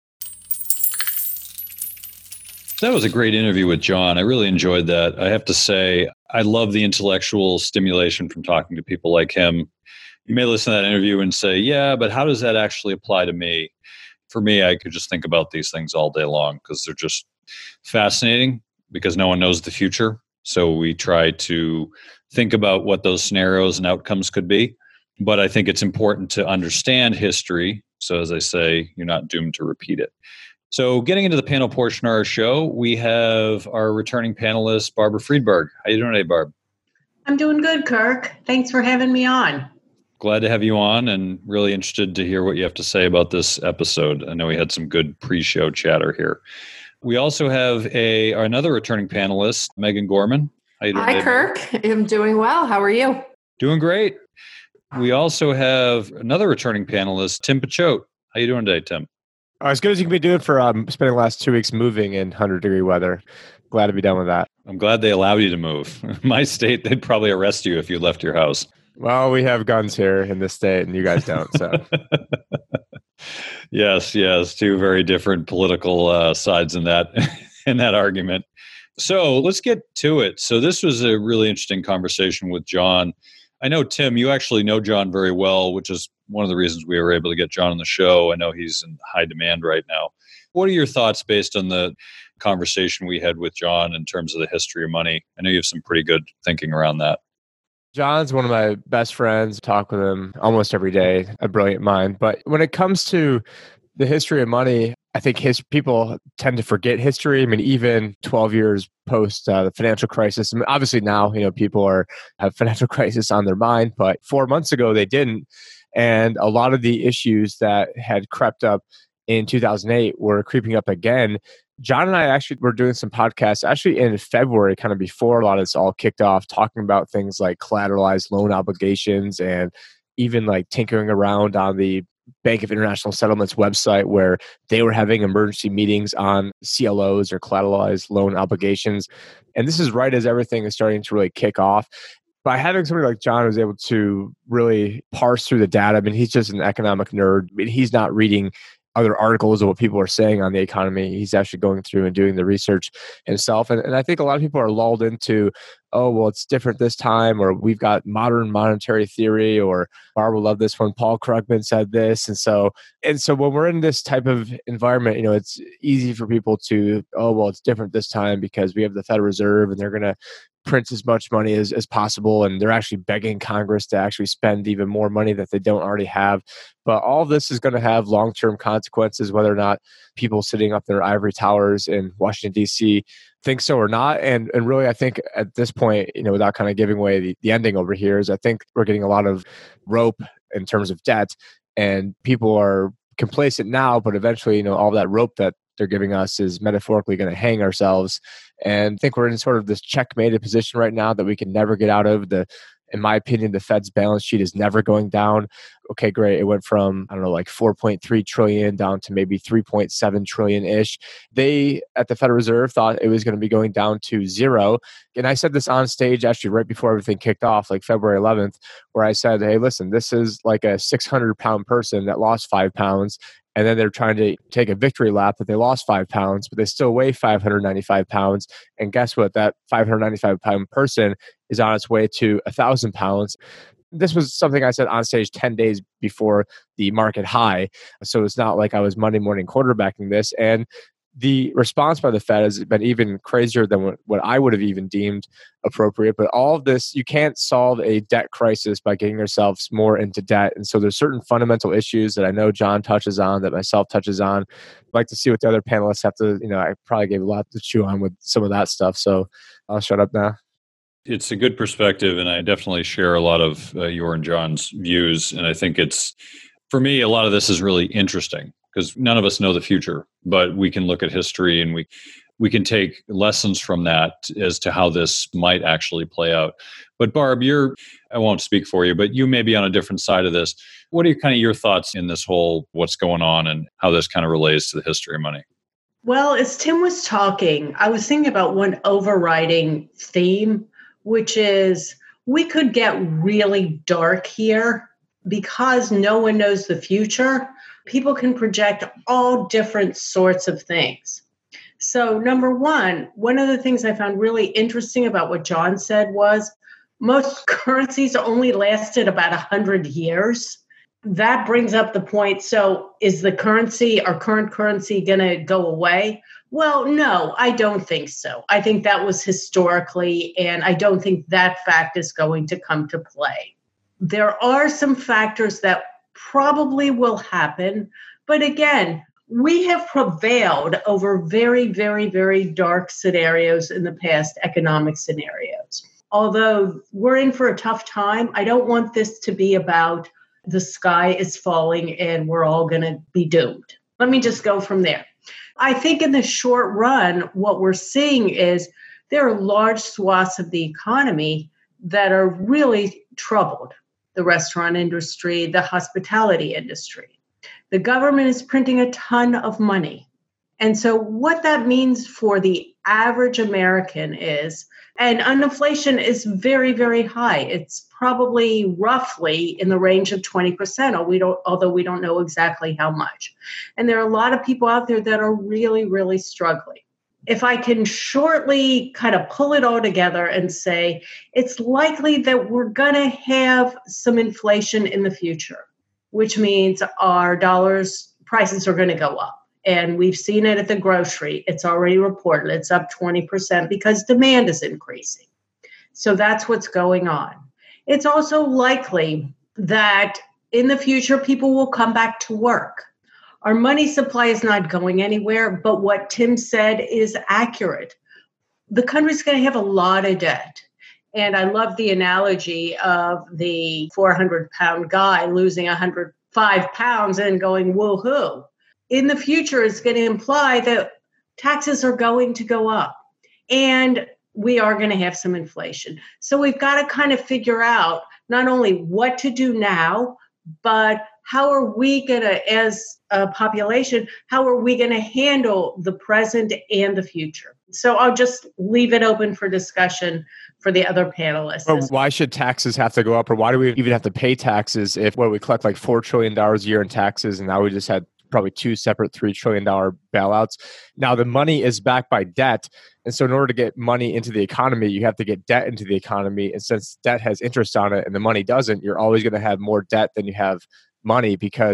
That was a great interview with John. I really enjoyed that. I have to say, I love the intellectual stimulation from talking to people like him. You may listen to that interview and say, yeah, but how does that actually apply to me? For me, I could just think about these things all day long because they're just fascinating because no one knows the future. So we try to think about what those scenarios and outcomes could be. But I think it's important to understand history. So as I say, you're not doomed to repeat it. So getting into the panel portion of our show, we have our returning panelist, Barbara Friedberg. How you doing today, Barb? I'm doing good, Kirk. Thanks for having me on. Glad to have you on and really interested to hear what you have to say about this episode. I know we had some good pre-show chatter here. We also have another returning panelist, Megan Gorman. How you doing Hi, today, Kirk. I'm doing well. How are you? Doing great. We also have another returning panelist, Tim Pachote. How you doing today, Tim? As good as you can be doing for spending the last 2 weeks moving in 100-degree weather. Glad to be done with that. I'm glad they allowed you to move. My state, they'd probably arrest you if you left your house. Well, we have guns here in this state, and you guys don't. So, yes, two very different political sides in that argument. So let's get to it. So this was a really interesting conversation with John. I know, Tim, you actually know John very well, which is one of the reasons we were able to get John on the show. I know he's in high demand right now. What are your thoughts based on the conversation we had with John in terms of the history of money? I know you have some pretty good thinking around that. John's one of my best friends. Talk with him almost every day, a brilliant mind. But when it comes to the history of money, I think people tend to forget history. I mean, even 12 years post the financial crisis, I mean, obviously now, people have financial crisis on their mind, but 4 months ago they didn't. And a lot of the issues that had crept up in 2008 were creeping up again. John and I actually were doing some podcasts actually in February, kind of before a lot of this all kicked off, talking about things like collateralized loan obligations and even like tinkering around on the Bank of International Settlements website where they were having emergency meetings on CLOs or collateralized loan obligations. And this is right as everything is starting to really kick off. By having somebody like John who's able to really parse through the data, I mean, he's just an economic nerd. I mean, he's not reading other articles of what people are saying on the economy. He's actually going through and doing the research himself. And I think a lot of people are lulled into, oh, well, it's different this time, or we've got modern monetary theory, or Barb will love this one, Paul Krugman said this. And so when we're in this type of environment, it's easy for people to, oh, well, it's different this time because we have the Federal Reserve and they're going to print as much money as possible, and they're actually begging Congress to actually spend even more money that they don't already have. But all this is going to have long-term consequences, whether or not people sitting up in their ivory towers in Washington, D.C. think so or not. And really, I think at this point, without kind of giving away the ending over here, is I think we're getting a lot of rope in terms of debt, and people are complacent now, but eventually, all that rope that they're giving us is metaphorically going to hang ourselves. And I think we're in sort of this checkmated position right now that we can never get out of. In my opinion, the Fed's balance sheet is never going down. Okay, great. It went from, like 4.3 trillion down to maybe 3.7 trillion-ish. They, at the Federal Reserve, thought it was going to be going down to zero. And I said this on stage actually right before everything kicked off, like February 11th, where I said, hey, listen, this is like a 600-pound person that lost 5 pounds. And then they're trying to take a victory lap that they lost 5 pounds, but they still weigh 595 pounds. And guess what? That 595-pound person is on its way to 1,000 pounds. This was something I said on stage 10 days before the market high. So it's not like I was Monday morning quarterbacking this. And the response by the Fed has been even crazier than what I would have even deemed appropriate. But all of this, you can't solve a debt crisis by getting yourselves more into debt. And so there's certain fundamental issues that I know John touches on, that myself touches on. I'd like to see what the other panelists have to, I probably gave a lot to chew on with some of that stuff. So I'll shut up now. It's a good perspective, and I definitely share a lot of your and John's views. And I think for me, a lot of this is really interesting because none of us know the future, but we can look at history and we can take lessons from that as to how this might actually play out. But Barb, I won't speak for you, but you may be on a different side of this. What are kind of your thoughts in this whole what's going on and how this kind of relates to the history of money? Well, as Tim was talking, I was thinking about one overriding theme, which is we could get really dark here because no one knows the future. People can project all different sorts of things. So number one of the things I found really interesting about what John said was most currencies only lasted about 100 years. That brings up the point. So is our current currency going to go away? Well, no, I don't think so. I think that was historically, and I don't think that fact is going to come to play. There are some factors that probably will happen, but again, we have prevailed over very, very, very dark scenarios in the past, economic scenarios. Although we're in for a tough time, I don't want this to be about the sky is falling and we're all going to be doomed. Let me just go from there. I think in the short run, what we're seeing is there are large swaths of the economy that are really troubled. The restaurant industry, the hospitality industry. The government is printing a ton of money. And so what that means for the average American is, and inflation is very, very high. It's probably roughly in the range of 20%, although we don't know exactly how much. And there are a lot of people out there that are really, really struggling. If I can shortly kind of pull it all together and say, it's likely that we're going to have some inflation in the future, which means our dollars prices are going to go up. And we've seen it at the grocery. It's already reported. It's up 20% because demand is increasing. So that's what's going on. It's also likely that in the future, people will come back to work. Our money supply is not going anywhere, but what Tim said is accurate. The country's going to have a lot of debt. And I love the analogy of the 400-pound guy losing 105 pounds and going, woohoo. In the future, it's going to imply that taxes are going to go up and we are going to have some inflation. So we've got to kind of figure out not only what to do now, but how are we going to, as a population, how are we going to handle the present and the future? So I'll just leave it open for discussion for the other panelists. Well, why should taxes have to go up, or why do we even have to pay taxes if we collect like $4 trillion a year in taxes, and now we just had probably two separate $3 trillion bailouts. Now the money is backed by debt. And so in order to get money into the economy, you have to get debt into the economy. And since debt has interest on it and the money doesn't, you're always going to have more debt than you have money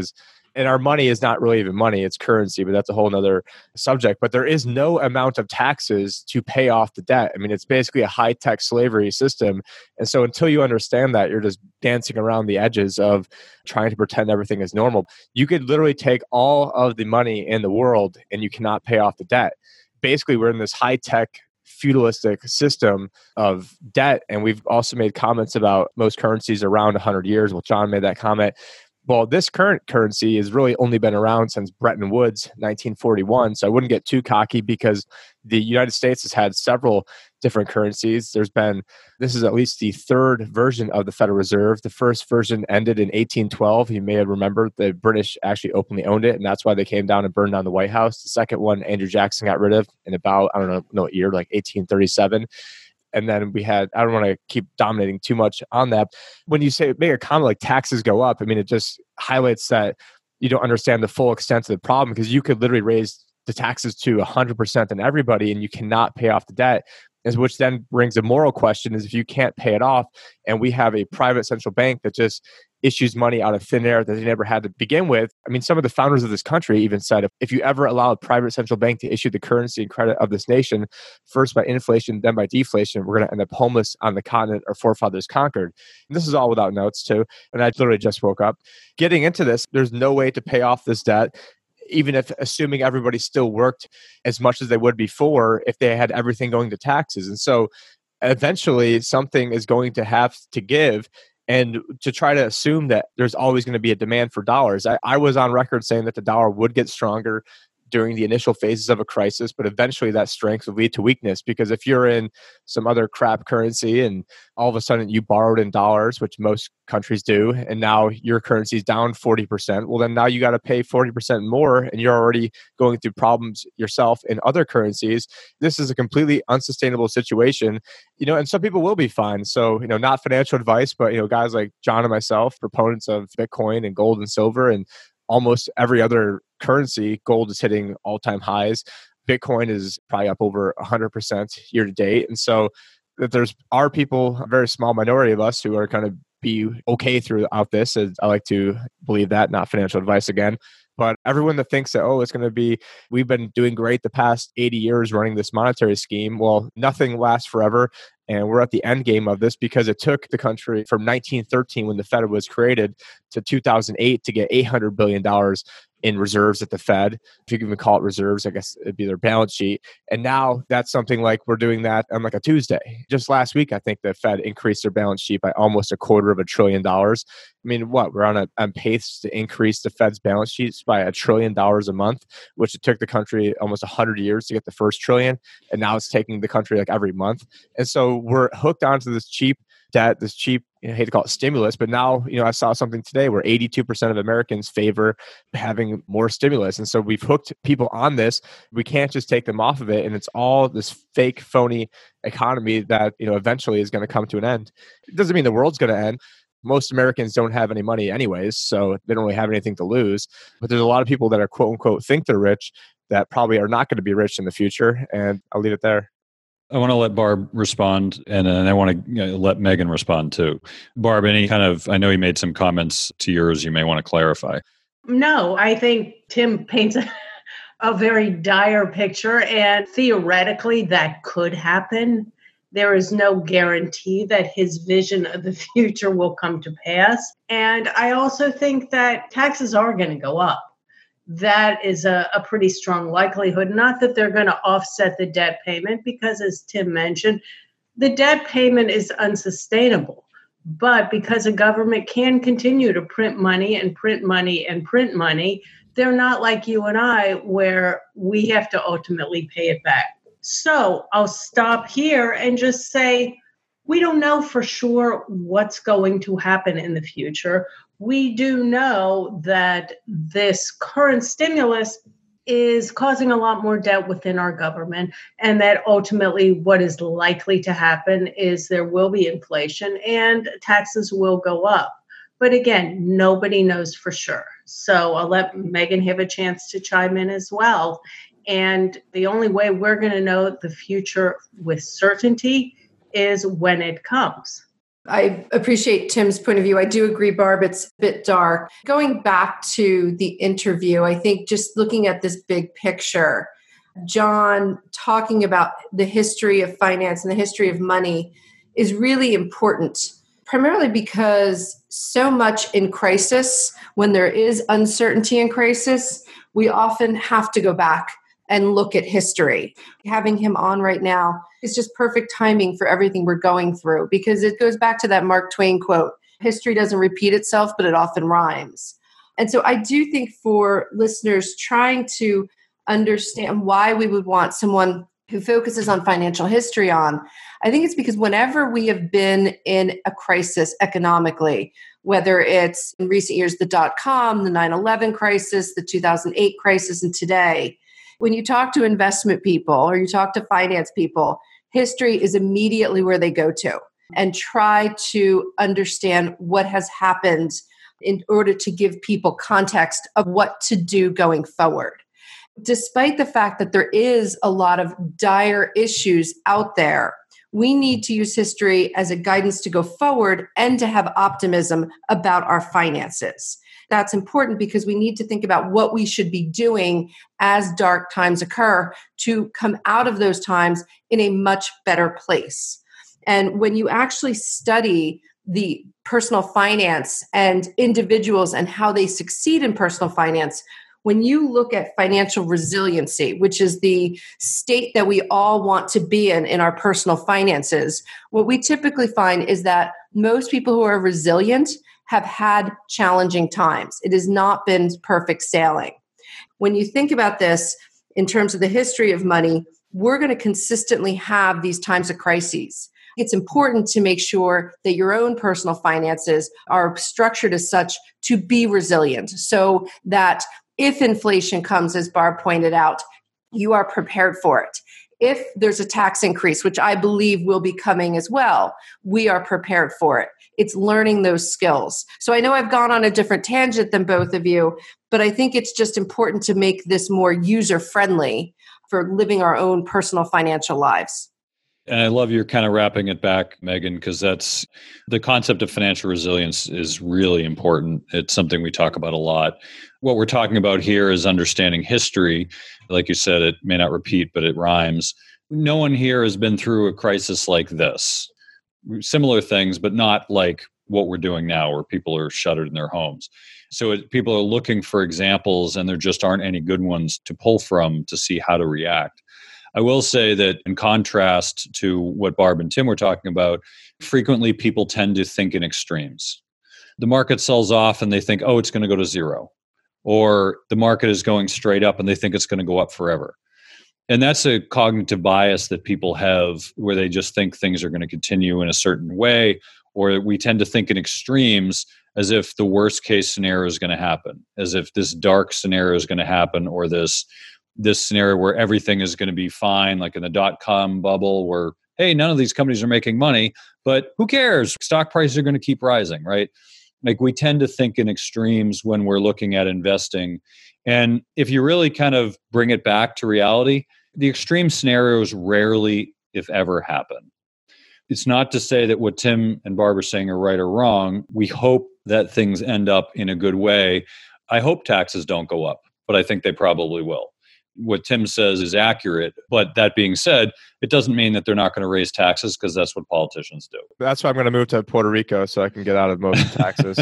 and our money is not really even money, it's currency, but that's a whole nother subject. But there is no amount of taxes to pay off the debt. I mean, it's basically a high-tech slavery system. And so until you understand that, you're just dancing around the edges of trying to pretend everything is normal. You could literally take all of the money in the world and you cannot pay off the debt. Basically, we're in this high-tech feudalistic system of debt. And we've also made comments about most currencies around 100 years. Well, John made that comment. Well, this current currency has really only been around since Bretton Woods, 1941. So I wouldn't get too cocky because the United States has had several different currencies. This is at least the third version of the Federal Reserve. The first version ended in 1812. You may have remembered the British actually openly owned it, and that's why they came down and burned down the White House. The second one, Andrew Jackson got rid of in about, I don't know what year, like 1837. And then we had, I don't want to keep dominating too much on that. When you make a comment like taxes go up, I mean, it just highlights that you don't understand the full extent of the problem, because you could literally raise the taxes to 100% on everybody and you cannot pay off the debt. Which then brings a moral question, is if you can't pay it off and we have a private central bank that just issues money out of thin air that they never had to begin with. I mean, some of the founders of this country even said, if you ever allow a private central bank to issue the currency and credit of this nation, first by inflation, then by deflation, we're going to end up homeless on the continent our forefathers conquered. And this is all without notes too. And I literally just woke up. Getting into this, there's no way to pay off this debt, even if assuming everybody still worked as much as they would before if they had everything going to taxes. And so eventually something is going to have to give. And to try to assume that there's always going to be a demand for dollars. I was on record saying that the dollar would get stronger during the initial phases of a crisis, but eventually that strength would lead to weakness, because if you're in some other crap currency and all of a sudden you borrowed in dollars, which most countries do, and now your currency is down 40%, well, then now you got to pay 40% more and you're already going through problems yourself in other currencies. This is a completely unsustainable situation, and some people will be fine. So, not financial advice, but, guys like John and myself, proponents of Bitcoin and gold and silver and almost every other currency, gold is hitting all-time highs. Bitcoin is probably up over 100% year to date. And so that are people, a very small minority of us, who are going to be okay throughout this. I like to believe that, not financial advice again. But everyone that thinks that, oh, it's going to be, we've been doing great the past 80 years running this monetary scheme. Well, nothing lasts forever. And we're at the end game of this because it took the country from 1913 when the Fed was created to 2008 to get $800 billion in reserves at the Fed. If you can even call it reserves, I guess it'd be their balance sheet. And now that's something like we're doing that on like a Tuesday. Just last week, I think the Fed increased their balance sheet by almost $250 billion. I mean, we're on pace to increase the Fed's balance sheets by $1 trillion a month, which it took the country almost 100 years to get the first trillion. And now it's taking the country like every month. And so we're hooked onto this cheap debt, this cheap, I hate to call it stimulus, but now, I saw something today where 82% of Americans favor having more stimulus. And so we've hooked people on this. We can't just take them off of it. And it's all this fake, phony economy that, eventually is going to come to an end. It doesn't mean the world's going to end. Most Americans don't have any money anyways, so they don't really have anything to lose. But there's a lot of people that are quote unquote think they're rich that probably are not going to be rich in the future. And I'll leave it there. I want to let Barb respond, and then I want to let Megan respond too. Barb, I know you made some comments to yours you may want to clarify. No, I think Tim paints a very dire picture, and theoretically that could happen. There is no guarantee that his vision of the future will come to pass. And I also think that taxes are going to go up. That is a pretty strong likelihood. Not that they're going to offset the debt payment, because as Tim mentioned, the debt payment is unsustainable. But because a government can continue to print money and print money and print money, they're not like you and I, where we have to ultimately pay it back. So I'll stop here and just say, we don't know for sure what's going to happen in the future. We do know that this current stimulus is causing a lot more debt within our government, and that ultimately what is likely to happen is there will be inflation and taxes will go up. But again, nobody knows for sure. So I'll let Megan have a chance to chime in as well. And the only way we're going to know the future with certainty is when it comes. I appreciate Tim's point of view. I do agree, Barb, it's a bit dark. Going back to the interview, I think just looking at this big picture, John talking about the history of finance and the history of money is really important, primarily because so much in crisis, when there is uncertainty in crisis, we often have to go back and look at history. Having him on right now is just perfect timing for everything we're going through, because it goes back to that Mark Twain quote, history doesn't repeat itself, but it often rhymes. And so I do think for listeners trying to understand why we would want someone who focuses on financial history on, I think it's because whenever we have been in a crisis economically, whether it's in recent years, the .com, the 9/11 crisis, the 2008 crisis, and today, when you talk to investment people or you talk to finance people, history is immediately where they go to and try to understand what has happened in order to give people context of what to do going forward. Despite the fact that there is a lot of dire issues out there, we need to use history as a guidance to go forward and to have optimism about our finances. That's important because we need to think about what we should be doing as dark times occur to come out of those times in a much better place. And when you actually study the personal finance and individuals and how they succeed in personal finance, when you look at financial resiliency, which is the state that we all want to be in our personal finances, what we typically find is that most people who are resilient have had challenging times. It has not been perfect sailing. When you think about this in terms of the history of money, we're going to consistently have these times of crises. It's important to make sure that your own personal finances are structured as such to be resilient, so that if inflation comes, as Barb pointed out, you are prepared for it. If there's a tax increase, which I believe will be coming as well, we are prepared for it. It's learning those skills. So I know I've gone on a different tangent than both of you, but I think it's just important to make this more user-friendly for living our own personal financial lives. And I love you're kind of wrapping it back, Megan, because that's the concept of financial resilience is really important. It's something we talk about a lot. What we're talking about here is understanding history. Like you said, it may not repeat, but it rhymes. No one here has been through a crisis like this. Similar things, but not like what we're doing now, where people are shuttered in their homes. So people are looking for examples, and there just aren't any good ones to pull from to see how to react. I will say that in contrast to what Barb and Tim were talking about, frequently people tend to think in extremes. The market sells off and they think, oh, it's going to go to zero. Or the market is going straight up and they think it's going to go up forever. And that's a cognitive bias that people have where they just think things are going to continue in a certain way, or we tend to think in extremes as if the worst case scenario is going to happen, as if this dark scenario is going to happen, or this scenario where everything is going to be fine, like in the dot-com bubble where, hey, none of these companies are making money, but who cares? Stock prices are going to keep rising, right? Like we tend to think in extremes when we're looking at investing. And if you really kind of bring it back to reality, the extreme scenarios rarely, if ever, happen. It's not to say that what Tim and Barb are saying are right or wrong. We hope that things end up in a good way. I hope taxes don't go up, but I think they probably will. What Tim says is accurate. But that being said, it doesn't mean that they're not going to raise taxes, because that's what politicians do. That's why I'm going to move to Puerto Rico so I can get out of most taxes.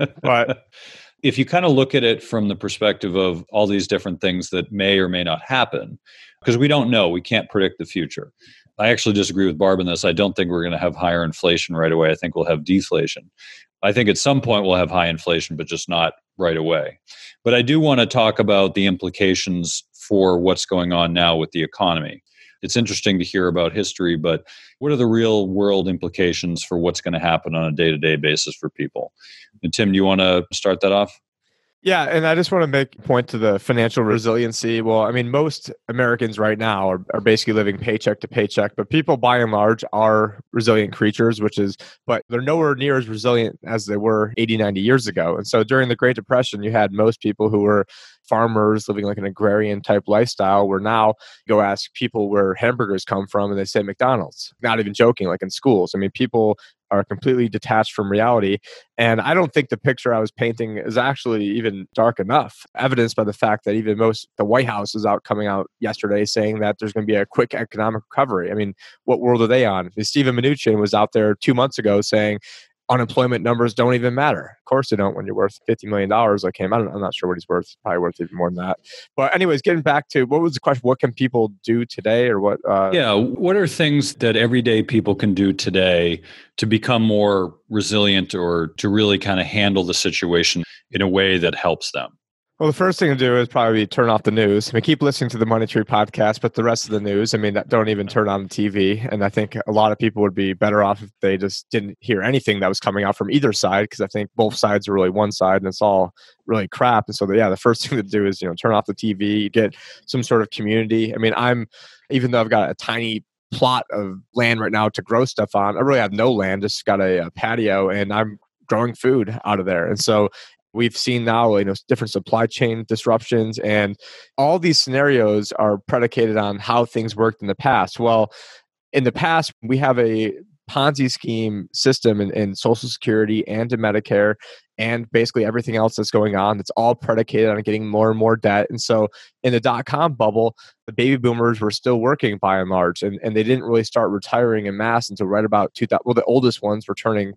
But if you kind of look at it from the perspective of all these different things that may or may not happen, because we don't know, we can't predict the future. I actually disagree with Barb on this. I don't think we're going to have higher inflation right away. I think we'll have deflation. I think at some point we'll have high inflation, but just not right away. But I do want to talk about the implications for what's going on now with the economy. It's interesting to hear about history, but what are the real world implications for what's going to happen on a day-to-day basis for people? And Tim, do you want to start that off? Yeah, and I just want to make a point to the financial resiliency. Well, I mean, most Americans right now are basically living paycheck to paycheck, but people by and large are resilient creatures, but they're nowhere near as resilient as they were 80, 90 years ago. And so during the Great Depression, you had most people who were farmers living like an agrarian type lifestyle, where now you go ask people where hamburgers come from and they say McDonald's. Not even joking, like in schools. I mean, people are completely detached from reality. And I don't think the picture I was painting is actually even dark enough, evidenced by the fact that even the White House is coming out yesterday saying that there's going to be a quick economic recovery. I mean, what world are they on? Stephen Mnuchin was out there 2 months ago saying unemployment numbers don't even matter. Of course they don't when you're worth $50 million like him. I'm not sure what he's worth. Probably worth even more than that. But anyways, getting back to what was the question? What can people do today, or what? What are things that everyday people can do today to become more resilient, or to really kind of handle the situation in a way that helps them? Well, the first thing to do is probably turn off the news. I mean, keep listening to the Money Tree podcast, but the rest of the news, I mean, don't even turn on the TV. And I think a lot of people would be better off if they just didn't hear anything that was coming out from either side, because I think both sides are really one side and it's all really crap. And so, the first thing to do is, turn off the TV, get some sort of community. I mean, even though I've got a tiny plot of land right now to grow stuff on, I really have no land, just got a patio, and I'm growing food out of there. And so we've seen now, different supply chain disruptions, and all these scenarios are predicated on how things worked in the past. Well, in the past, we have a Ponzi scheme system in Social Security and in Medicare and basically everything else that's going on. It's all predicated on getting more and more debt. And so in the dot-com bubble, the baby boomers were still working by and large, and they didn't really start retiring en masse until right about 2000. Well, the oldest ones were turning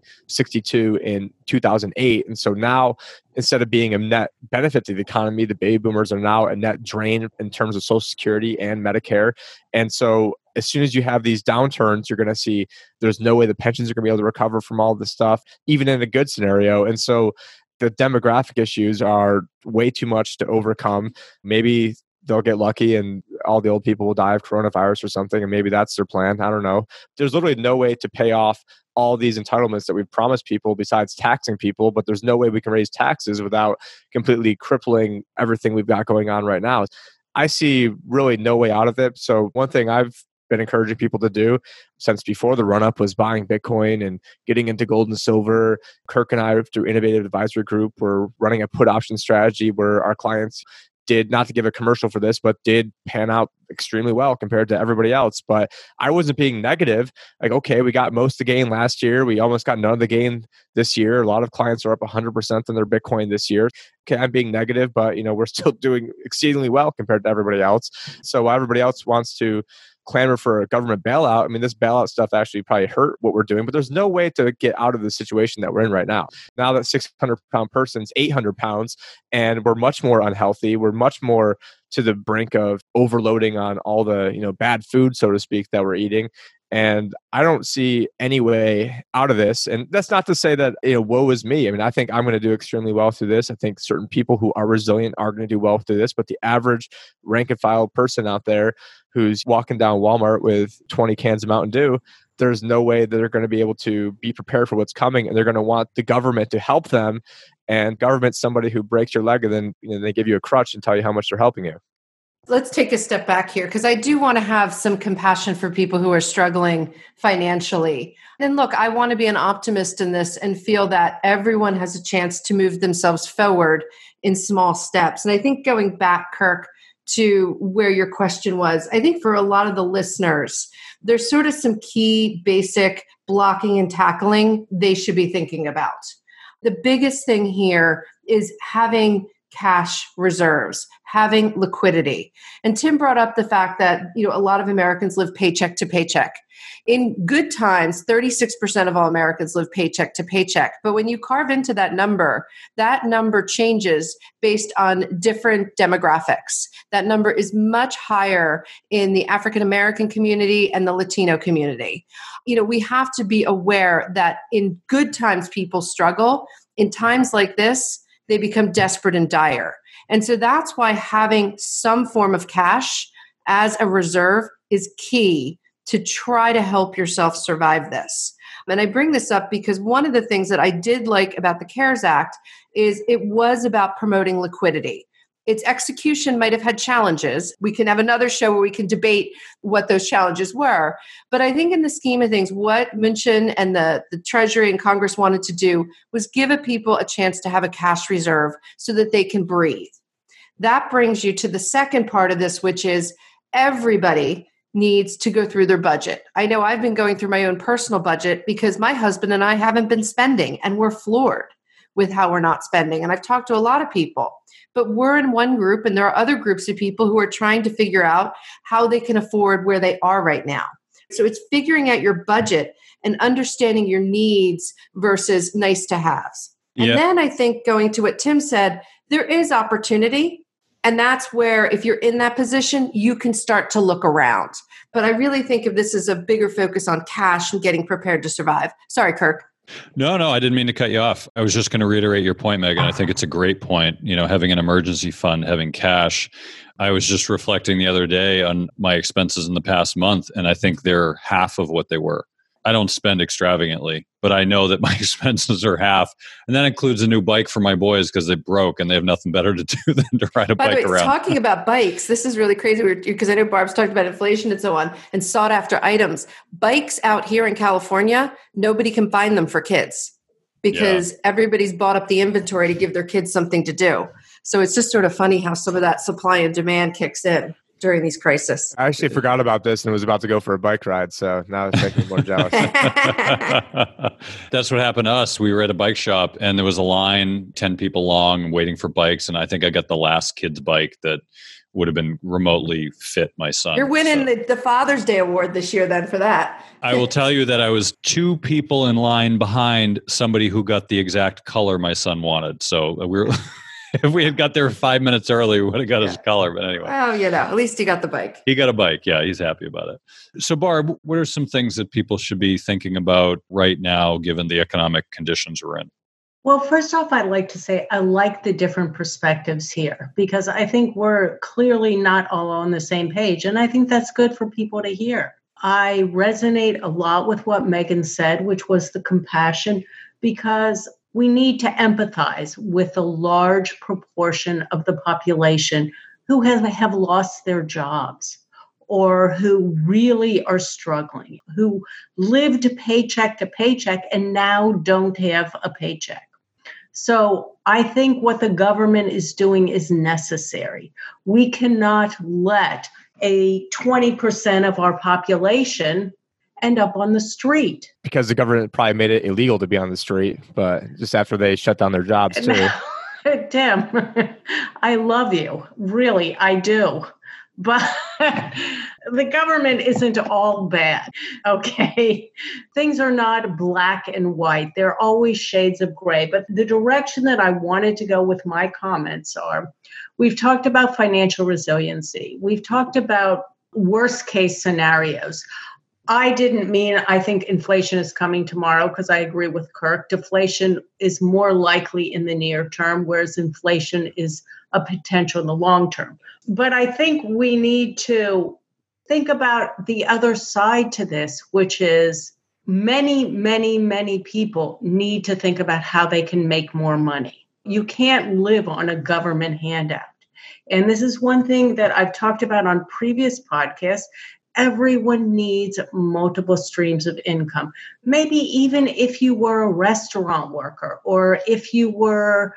62 in 2008. And so now, instead of being a net benefit to the economy, the baby boomers are now a net drain in terms of Social Security and Medicare. And so as soon as you have these downturns, you're going to see there's no way the pensions are going to be able to recover from all this stuff, even in a good scenario. And so the demographic issues are way too much to overcome. Maybe they'll get lucky and all the old people will die of coronavirus or something, and maybe that's their plan. I don't know. There's literally no way to pay off all these entitlements that we've promised people besides taxing people, but there's no way we can raise taxes without completely crippling everything we've got going on right now. I see really no way out of it. So one thing I've been encouraging people to do since before the run-up was buying Bitcoin and getting into gold and silver. Kirk and I, through Innovative Advisory Group, we're running a put option strategy where our clients did, not to give a commercial for this, but did pan out extremely well compared to everybody else. But I wasn't being negative. Like, okay, we got most of the gain last year. We almost got none of the gain this year. A lot of clients are up 100% on their Bitcoin this year. Okay, I'm being negative, but we're still doing exceedingly well compared to everybody else. So while everybody else wants to clamor for a government bailout, I mean, this bailout stuff actually probably hurt what we're doing, but there's no way to get out of the situation that we're in right now. Now that 600-pound person's 800 pounds and we're much more unhealthy, we're much more to the brink of overloading on all the, bad food, so to speak, that we're eating. And I don't see any way out of this. And that's not to say that, woe is me. I mean, I think I'm going to do extremely well through this. I think certain people who are resilient are going to do well through this. But the average rank and file person out there who's walking down Walmart with 20 cans of Mountain Dew, there's no way that they're going to be able to be prepared for what's coming. And they're going to want the government to help them. And government's somebody who breaks your leg and then they give you a crutch and tell you how much they're helping you. Let's take a step back here because I do want to have some compassion for people who are struggling financially. And look, I want to be an optimist in this and feel that everyone has a chance to move themselves forward in small steps. And I think going back, Kirk, to where your question was, I think for a lot of the listeners, there's sort of some key basic blocking and tackling they should be thinking about. The biggest thing here is having cash reserves, having liquidity. And Tim brought up the fact that, a lot of Americans live paycheck to paycheck. In good times, 36% of all Americans live paycheck to paycheck. But when you carve into that number changes based on different demographics. That number is much higher in the African American community and the Latino community. We have to be aware that in good times, people struggle. In times like this, they become desperate and dire. And so that's why having some form of cash as a reserve is key to try to help yourself survive this. And I bring this up because one of the things that I did like about the CARES Act is it was about promoting liquidity. Its execution might have had challenges. We can have another show where we can debate what those challenges were. But I think in the scheme of things, what Mnuchin and the Treasury and Congress wanted to do was give people a chance to have a cash reserve so that they can breathe. That brings you to the second part of this, which is everybody needs to go through their budget. I know I've been going through my own personal budget because my husband and I haven't been spending, and we're floored with how we're not spending. And I've talked to a lot of people. But we're in one group and there are other groups of people who are trying to figure out how they can afford where they are right now. So it's figuring out your budget and understanding your needs versus nice to haves. And then I think going to what Tim said, there is opportunity. And that's where if you're in that position, you can start to look around. But I really think of this as a bigger focus on cash and getting prepared to survive. Sorry, Kirk. No, I didn't mean to cut you off. I was just going to reiterate your point, Megan. I think it's a great point. Having an emergency fund, having cash. I was just reflecting the other day on my expenses in the past month, and I think they're half of what they were. I don't spend extravagantly, but I know that my expenses are half. And that includes a new bike for my boys because they broke and they have nothing better to do than to ride a bike around. Talking about bikes, this is really crazy because I know Barb's talked about inflation and so on and sought after items. Bikes out here in California, nobody can find them for kids because everybody's bought up the inventory to give their kids something to do. So it's just sort of funny how some of that supply and demand kicks in during these crises. I actually forgot about this and was about to go for a bike ride. So now it's making me more jealous. That's what happened to us. We were at a bike shop and there was a line 10 people long waiting for bikes. And I think I got the last kid's bike that would have been remotely fit my son. You're winning the Father's Day award this year then for that. I will tell you that I was 2 people in line behind somebody who got the exact color my son wanted. So we were... If we had got there 5 minutes early, we would have got his color. But anyway. Well, at least he got the bike. He got a bike. Yeah, he's happy about it. So Barb, what are some things that people should be thinking about right now, given the economic conditions we're in? Well, first off, I'd like to say I like the different perspectives here because I think we're clearly not all on the same page. And I think that's good for people to hear. I resonate a lot with what Megan said, which was the compassion, because we need to empathize with a large proportion of the population who have lost their jobs or who really are struggling, who lived paycheck to paycheck and now don't have a paycheck. So I think what the government is doing is necessary. We cannot let a 20% of our population end up on the street. Because the government probably made it illegal to be on the street, but just after they shut down their jobs too. Tim, I love you. Really, I do. But the government isn't all bad, okay? Things are not black and white. There are always shades of gray. But the direction that I wanted to go with my comments are, we've talked about financial resiliency. We've talked about worst case scenarios. I didn't mean I think inflation is coming tomorrow, because I agree with Kirk. Deflation is more likely in the near term, whereas inflation is a potential in the long term. But I think we need to think about the other side to this, which is many people need to think about how they can make more money. You can't live on a government handout. And this is one thing that I've talked about on previous podcasts. Everyone needs multiple streams of income. Maybe even if you were a restaurant worker, or if you were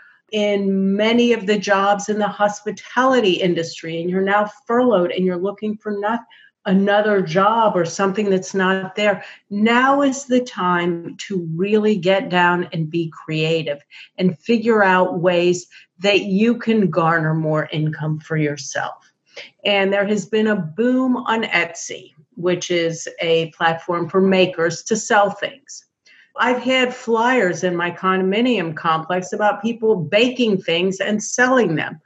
in many of the jobs in the hospitality industry and you're now furloughed and you're looking for another job or something that's not there. Now is the time to really get down and be creative and figure out ways that you can garner more income for yourself. And there has been a boom on Etsy, which is a platform for makers to sell things. I've had flyers in my condominium complex about people baking things and selling them.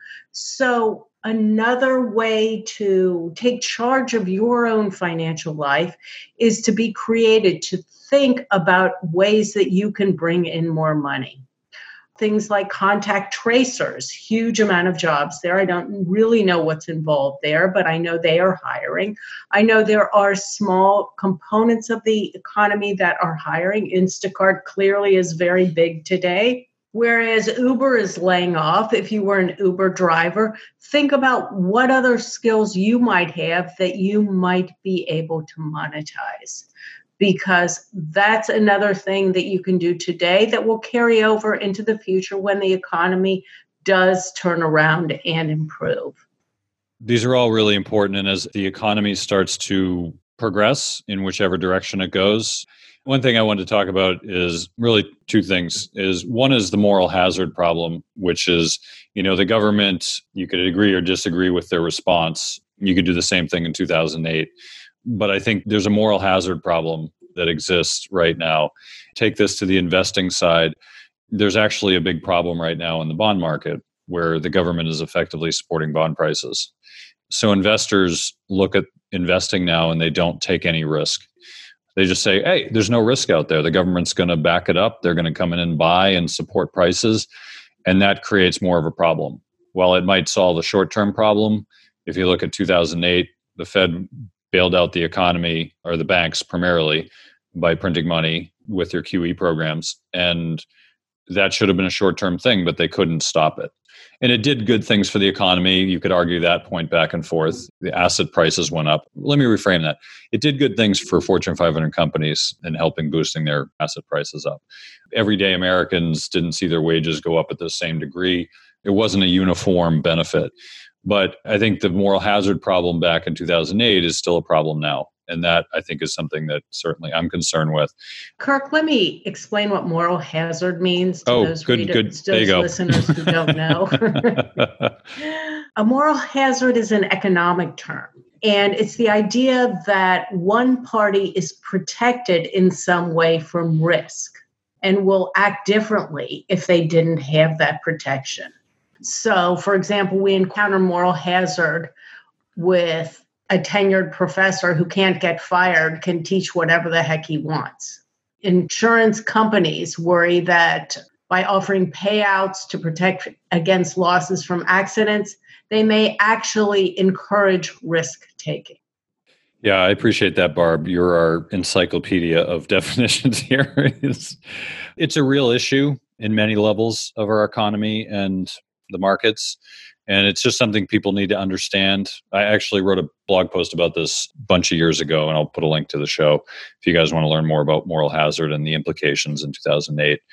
So another way to take charge of your own financial life is to be creative, to think about ways that you can bring in more money. Things like contact tracers, huge amount of jobs there. I don't really know what's involved there, but I know they are hiring. I know there are small components of the economy that are hiring. Instacart clearly is very big today, whereas Uber is laying off. If you were an Uber driver, think about what other skills you might have that you might be able to monetize. Because that's another thing that you can do today that will carry over into the future when the economy does turn around and improve. These are all really important. And as the economy starts to progress in whichever direction it goes, one thing I wanted to talk about is really two things. One is the moral hazard problem, which is, the government, you could agree or disagree with their response. You could do the same thing in 2008. But I think there's a moral hazard problem that exists right now. Take this to the investing side. There's actually a big problem right now in the bond market where the government is effectively supporting bond prices. So investors look at investing now and they don't take any risk. They just say, hey, there's no risk out there. The government's going to back it up. They're going to come in and buy and support prices. And that creates more of a problem. While it might solve a short-term problem, if you look at 2008, the Fed bailed out the economy, or the banks primarily, by printing money with their QE programs. And that should have been a short-term thing, but they couldn't stop it. And it did good things for the economy. You could argue that point back and forth. The asset prices went up. Let me reframe that. It did good things for Fortune 500 companies in helping boosting their asset prices up. Everyday Americans didn't see their wages go up at the same degree. It wasn't a uniform benefit. But I think the moral hazard problem back in 2008 is still a problem now. And that, I think, is something that certainly I'm concerned with. Kirk, let me explain what moral hazard means to those listeners who don't know. A moral hazard is an economic term. And it's the idea that one party is protected in some way from risk and will act differently if they didn't have that protection. So, for example, we encounter moral hazard with a tenured professor who can't get fired, can teach whatever the heck he wants. Insurance companies worry that by offering payouts to protect against losses from accidents, they may actually encourage risk-taking. Yeah, I appreciate that, Barb. You're our encyclopedia of definitions here. It's a real issue in many levels of our economy and the markets. And it's just something people need to understand. I actually wrote a blog post about this a bunch of years ago, and I'll put a link to the show if you guys want to learn more about moral hazard and the implications in 2008.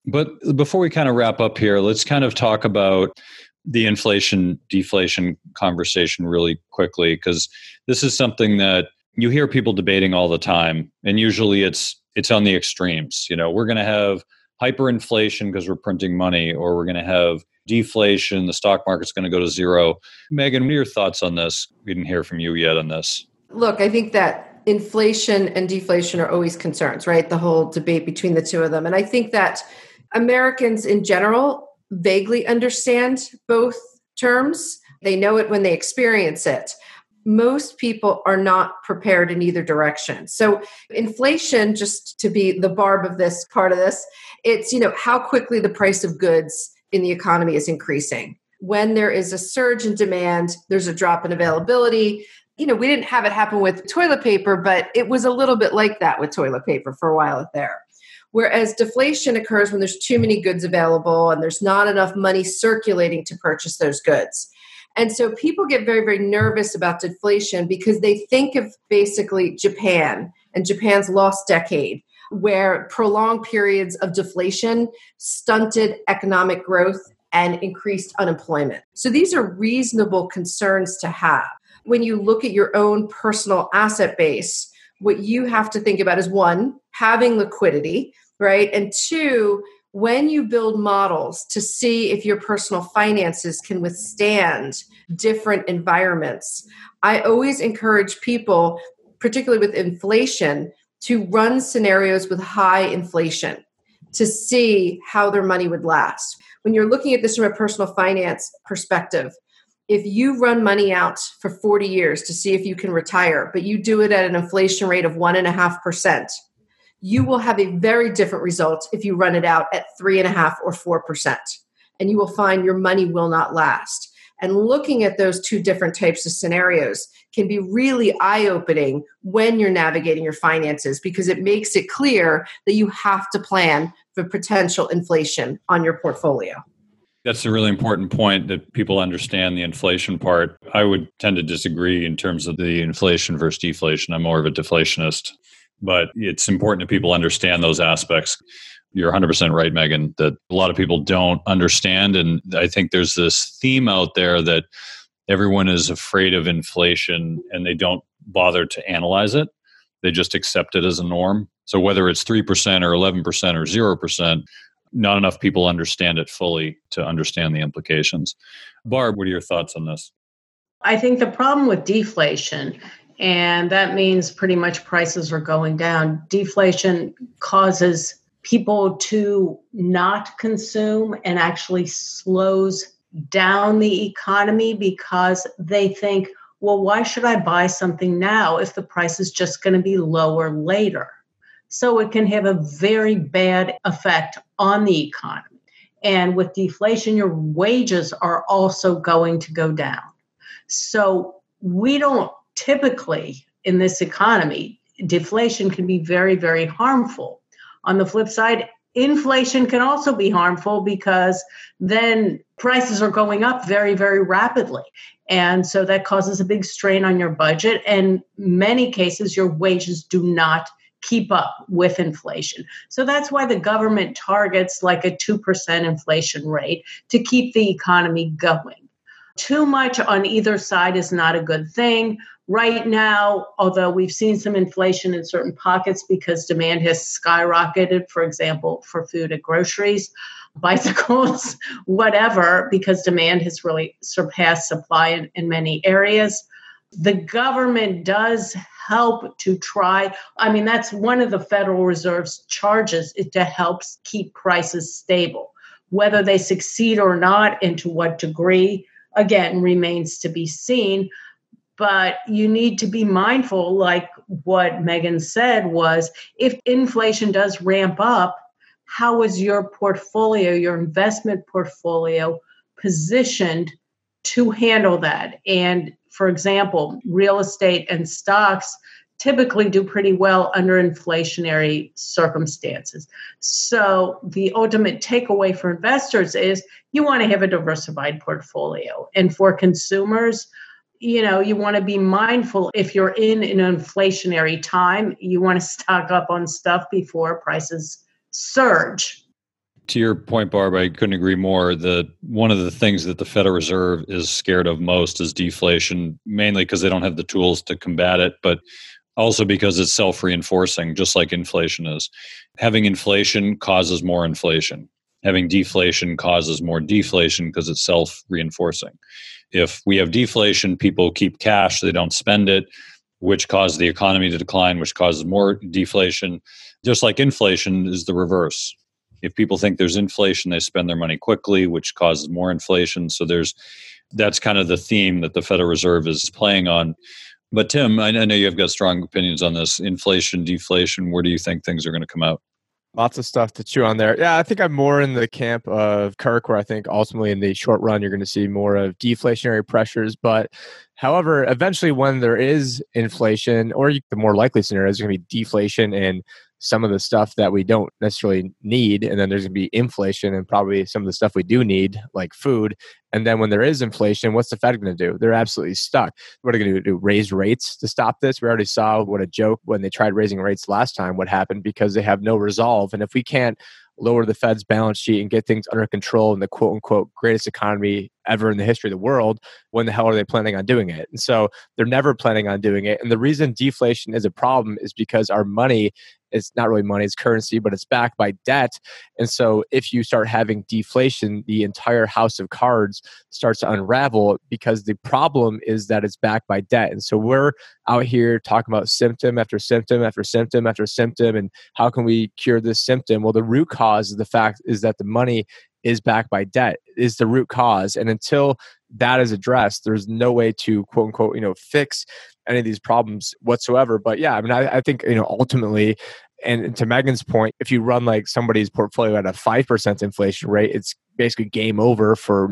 But before we kind of wrap up here, let's kind of talk about the inflation deflation conversation really quickly, because this is something that you hear people debating all the time, and usually it's on the extremes. We're going to have hyperinflation because we're printing money, or we're going to have deflation, the stock market's going to go to zero. Megan, what are your thoughts on this? We didn't hear from you yet on this. Look, I think that inflation and deflation are always concerns, right? The whole debate between the two of them. And I think that Americans in general vaguely understand both terms. They know it when they experience it. Most people are not prepared in either direction. So inflation, just to be the barb of this part of this, it's, how quickly the price of goods in the economy is increasing. When there is a surge in demand, there's a drop in availability. We didn't have it happen with toilet paper, but it was a little bit like that with toilet paper for a while there. Whereas deflation occurs when there's too many goods available and there's not enough money circulating to purchase those goods. And so people get very, very nervous about deflation because they think of basically Japan and Japan's lost decade, where prolonged periods of deflation stunted economic growth and increased unemployment. So these are reasonable concerns to have. When you look at your own personal asset base, what you have to think about is, one, having liquidity, right? And two, when you build models to see if your personal finances can withstand different environments, I always encourage people, particularly with inflation, to run scenarios with high inflation to see how their money would last. When you're looking at this from a personal finance perspective, if you run money out for 40 years to see if you can retire, but you do it at an inflation rate of 1.5%, you will have a very different result if you run it out at 3.5% or 4%. And you will find your money will not last. And looking at those two different types of scenarios can be really eye-opening when you're navigating your finances, because it makes it clear that you have to plan for potential inflation on your portfolio. That's a really important point, that people understand the inflation part. I would tend to disagree in terms of the inflation versus deflation. I'm more of a deflationist, but it's important that people understand those aspects. You're 100% right, Megan, that a lot of people don't understand. And I think there's this theme out there that everyone is afraid of inflation and they don't bother to analyze it. They just accept it as a norm. So whether it's 3% or 11% or 0%, not enough people understand it fully to understand the implications. Barb, what are your thoughts on this? I think the problem with deflation, and that means pretty much prices are going down, deflation causes people to not consume and actually slows down the economy because they think, well, why should I buy something now if the price is just going to be lower later? So it can have a very bad effect on the economy. And with deflation, your wages are also going to go down. So we don't typically, in this economy, deflation can be very, very harmful. On the flip side, inflation can also be harmful because then prices are going up very, very rapidly. And so that causes a big strain on your budget. And in many cases, your wages do not keep up with inflation. So that's why the government targets like a 2% inflation rate to keep the economy going. Too much on either side is not a good thing. Right now, although we've seen some inflation in certain pockets because demand has skyrocketed, for example, for food at groceries, bicycles, whatever, because demand has really surpassed supply in many areas. The government does help to try. I mean, that's one of the Federal Reserve's charges, is to help keep prices stable. Whether they succeed or not, and to what degree, again, remains to be seen. But you need to be mindful, like what Megan said, was if inflation does ramp up, how is your portfolio, your investment portfolio, positioned to handle that? And for example, real estate and stocks typically do pretty well under inflationary circumstances. So the ultimate takeaway for investors is you want to have a diversified portfolio. And for consumers, you want to be mindful if you're in an inflationary time, you want to stock up on stuff before prices surge. To your point, Barb, I couldn't agree more. One of the things that the Federal Reserve is scared of most is deflation, mainly because they don't have the tools to combat it, but also because it's self-reinforcing, just like inflation is. Having inflation causes more inflation. Having deflation causes more deflation because it's self-reinforcing. If we have deflation, people keep cash, they don't spend it, which causes the economy to decline, which causes more deflation. Just like inflation is the reverse. If people think there's inflation, they spend their money quickly, which causes more inflation. So that's kind of the theme that the Federal Reserve is playing on. But Tim, I know you've got strong opinions on this. Inflation, deflation, where do you think things are going to come out? Lots of stuff to chew on there. Yeah, I think I'm more in the camp of Kirk, where I think ultimately in the short run, you're going to see more of deflationary pressures. But however, eventually when there is inflation, or the more likely scenario is going to be deflation in some of the stuff that we don't necessarily need. And then there's going to be inflation and probably some of the stuff we do need, like food. And then when there is inflation, what's the Fed going to do? They're absolutely stuck. What are they going to do? Raise rates to stop this? We already saw what a joke when they tried raising rates last time, what happened, because they have no resolve. And if we can't lower the Fed's balance sheet and get things under control in the quote unquote greatest economy ever in the history of the world, when the hell are they planning on doing it? And so they're never planning on doing it. And the reason deflation is a problem is because our money is not really money, it's currency, but it's backed by debt. And so if you start having deflation, the entire house of cards starts to unravel, because the problem is that it's backed by debt. And so we're out here talking about symptom after symptom after symptom after symptom. And how can we cure this symptom? Well, the root cause of the fact is that the money is backed by debt is the root cause. And until that is addressed, there's no way to quote unquote, fix any of these problems whatsoever. But yeah, I mean, I think, ultimately, and to Megan's point, if you run like somebody's portfolio at a 5% inflation rate, it's basically game over for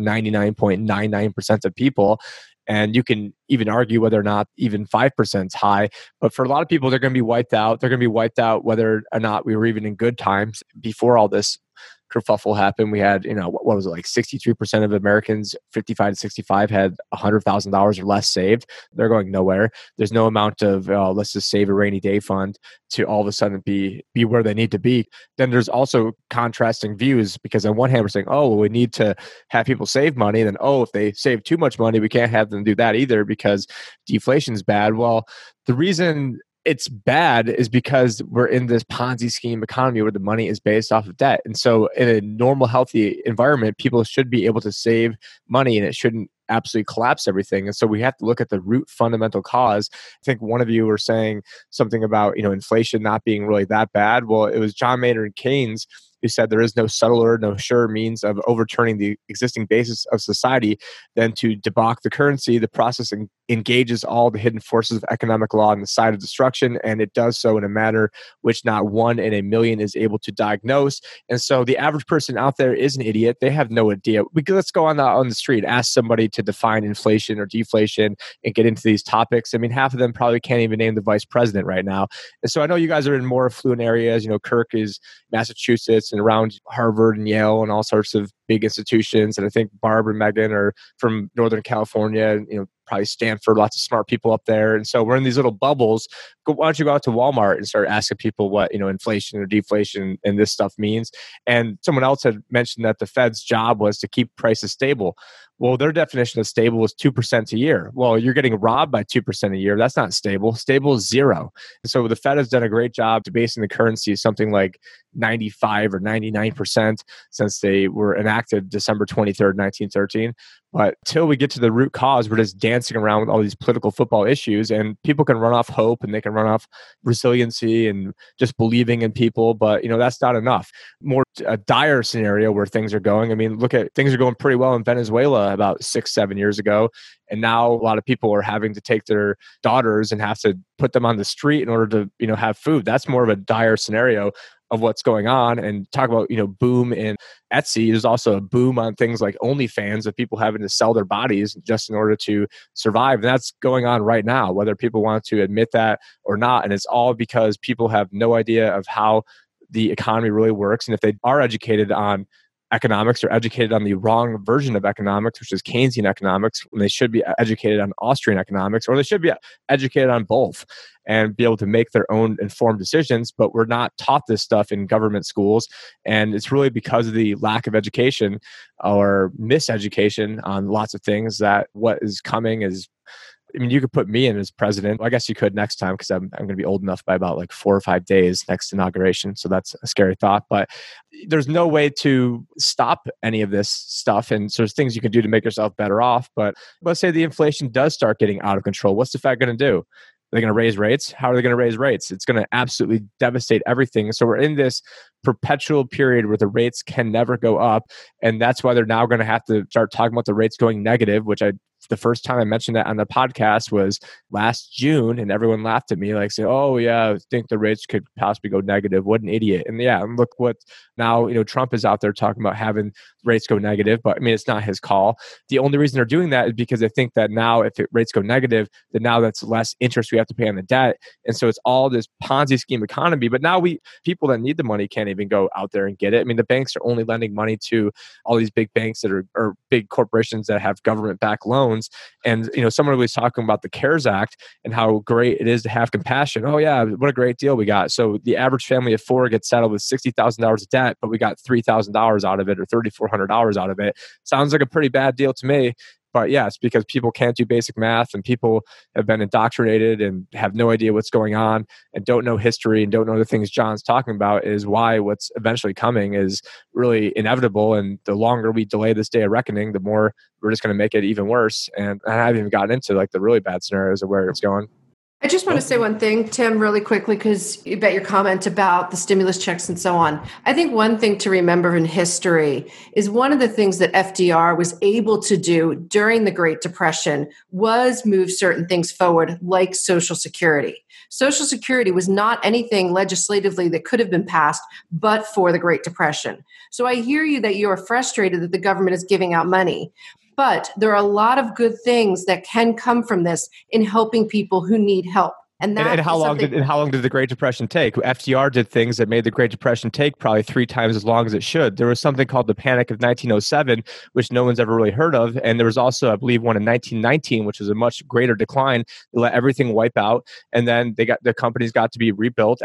99.99% of people. And you can even argue whether or not even 5% is high. But for a lot of people, they're going to be wiped out. They're going to be wiped out whether or not we were even in good times before all this kerfuffle happened. We had, what was it, like 63% of Americans 55 to 65 had $100,000 or less saved. They're going nowhere. There's no amount of let's just save a rainy day fund to all of a sudden be where they need to be. Then there's also contrasting views, because on one hand we're saying, oh, well, we need to have people save money. And then, if they save too much money, we can't have them do that either because deflation is bad. Well, the reason it's bad is because we're in this Ponzi scheme economy where the money is based off of debt. And so in a normal, healthy environment, people should be able to save money and it shouldn't absolutely collapse everything. And so we have to look at the root fundamental cause. I think one of you were saying something about, inflation not being really that bad. Well, it was John Maynard Keynes who said there is no subtler, no surer means of overturning the existing basis of society than to debauch the currency. The process engages all the hidden forces of economic law on the side of destruction, and it does so in a manner which not 1 in a million is able to diagnose. And so the average person out there is an idiot. They have no idea. Let's go on the street, ask somebody to define inflation or deflation and get into these topics. I mean, half of them probably can't even name the vice president right now. And so I know you guys are in more affluent areas. Kirk is Massachusetts and around Harvard and Yale and all sorts of big institutions. And I think Barb and Megan are from Northern California, probably Stanford, lots of smart people up there. And so we're in these little bubbles. Why don't you go out to Walmart and start asking people what, inflation or deflation and this stuff means? And someone else had mentioned that the Fed's job was to keep prices stable. Well, their definition of stable was 2% a year. Well, you're getting robbed by 2% a year. That's not stable. Stable is zero. And so the Fed has done a great job debasing the currency something like 95 or 99% since they were enacted December 23rd, 1913. But till we get to the root cause, we're just dancing around with all these political football issues, and people can run off hope and they can run off resiliency and just believing in people. But, that's not enough. More a dire scenario where things are going. I mean, look at things are going pretty well in Venezuela about 6-7 years ago. And now a lot of people are having to take their daughters and have to put them on the street in order to, have food. That's more of a dire scenario of what's going on. And talk about, boom in Etsy. There's also a boom on things like OnlyFans of people having to sell their bodies just in order to survive. And that's going on right now, whether people want to admit that or not. And it's all because people have no idea of how the economy really works. And if they are educated on economics are educated on the wrong version of economics, which is Keynesian economics, when they should be educated on Austrian economics, or they should be educated on both and be able to make their own informed decisions. But we're not taught this stuff in government schools. And it's really because of the lack of education or miseducation on lots of things that what is coming is, I mean, you could put me in as president. I guess you could next time, because I'm going to be old enough by about like 4 or 5 days next inauguration. So that's a scary thought. But there's no way to stop any of this stuff. And so there's things you can do to make yourself better off. But let's say the inflation does start getting out of control. What's the Fed going to do? They're going to raise rates. How are they going to raise rates? It's going to absolutely devastate everything. So we're in this perpetual period where the rates can never go up. And that's why they're now going to have to start talking about the rates going negative, which the first time I mentioned that on the podcast was last June, and everyone laughed at me, like, saying, "Oh yeah, I think the rates could possibly go negative. What an idiot!" And yeah, look what now. Trump is out there talking about having rates go negative, but I mean, it's not his call. The only reason they're doing that is because they think that now, if rates go negative, then now that's less interest we have to pay on the debt, and so it's all this Ponzi scheme economy. But now people that need the money can't even go out there and get it. I mean, the banks are only lending money to all these big banks that are big corporations that have government-backed loans. And someone was talking about the CARES Act and how great it is to have compassion. Oh yeah, what a great deal we got. So the average family of 4 gets settled with $60,000 of debt, but we got $3,000 out of it, or $3,400 out of it. Sounds like a pretty bad deal to me. But yeah, it's because people can't do basic math, and people have been indoctrinated and have no idea what's going on and don't know history and don't know the things John's talking about, is why what's eventually coming is really inevitable. And the longer we delay this day of reckoning, the more we're just going to make it even worse. And I haven't even gotten into like the really bad scenarios of where it's going. I just want to say one thing, Tim, really quickly, because about your comment about the stimulus checks and so on. I think one thing to remember in history is one of the things that FDR was able to do during the Great Depression was move certain things forward, like Social Security. Social Security was not anything legislatively that could have been passed but for the Great Depression. So I hear you that you are frustrated that the government is giving out money. But there are a lot of good things that can come from this in helping people who need help. And how long did the Great Depression take? FDR did things that made the Great Depression take probably 3 times as long as it should. There was something called the Panic of 1907, which no one's ever really heard of. And there was also, I believe, one in 1919, which was a much greater decline. They let everything wipe out. And then the companies got to be rebuilt.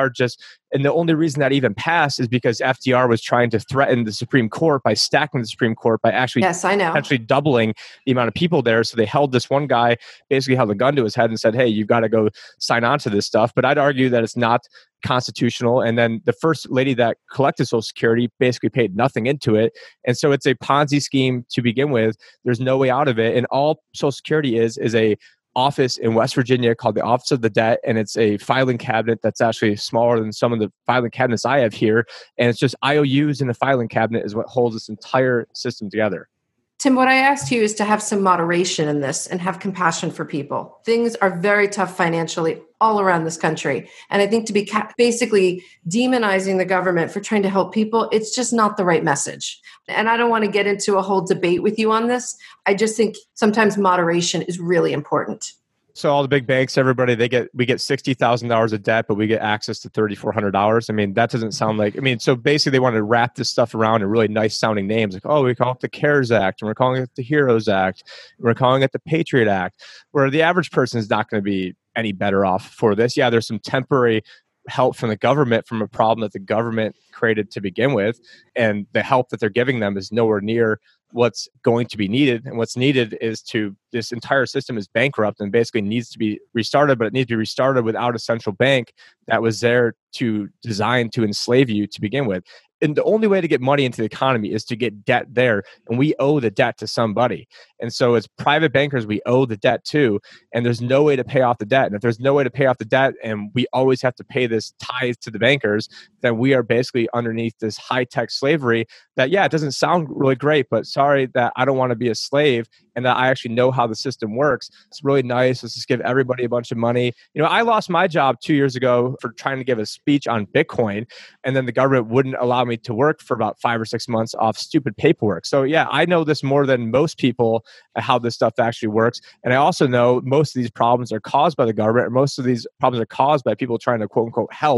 And the only reason that even passed is because FDR was trying to threaten the Supreme Court by stacking the Supreme Court by actually doubling the amount of people there. So they held this one guy, basically held a gun to his head and said, "Hey, you've got to go sign on to this stuff." But I'd argue that it's not constitutional. And then the first lady that collected Social Security basically paid nothing into it. And so it's a Ponzi scheme to begin with. There's no way out of it. And all Social Security is a office in West Virginia called the Office of the Debt, and it's a filing cabinet that's actually smaller than some of the filing cabinets I have here, and it's just IOUs in the filing cabinet is what holds this entire system together. Tim, what I asked you is to have some moderation in this and have compassion for people. Things are very tough financially all around this country, and I think to be basically demonizing the government for trying to help people, it's just not the right message. And I don't want to get into a whole debate with you on this. I just think sometimes moderation is really important. So all the big banks, everybody, we get $60,000 of debt, but we get access to $3,400. I mean, that doesn't sound like, so basically they want to wrap this stuff around in really nice sounding names. Like, oh, we call it the CARES Act, and we're calling it the HEROES Act, and we're calling it the Patriot Act, where the average person is not going to be any better off for this. Yeah, there's some temporary help from the government from a problem that the government created to begin with, and the help that they're giving them is nowhere near what's going to be needed. And what's needed is this entire system is bankrupt and basically needs to be restarted, but it needs to be restarted without a central bank that was there to design to enslave you to begin with. And the only way to get money into the economy is to get debt there. And we owe the debt to somebody. And so as private bankers, we owe the debt too. And there's no way to pay off the debt. And if there's no way to pay off the debt and we always have to pay this tithe to the bankers, then we are basically underneath this high-tech slavery that, yeah, it doesn't sound really great, but sorry that I don't want to be a slave and that I actually know how the system works. It's really nice. Let's just give everybody a bunch of money. I lost my job 2 years ago for trying to give a speech on Bitcoin, and then the government wouldn't allow me to work for about 5 or 6 months off stupid paperwork. So yeah, I know this more than most people, how this stuff actually works. And I also know most of these problems are caused by the government, or most of these problems are caused by people trying to quote unquote help.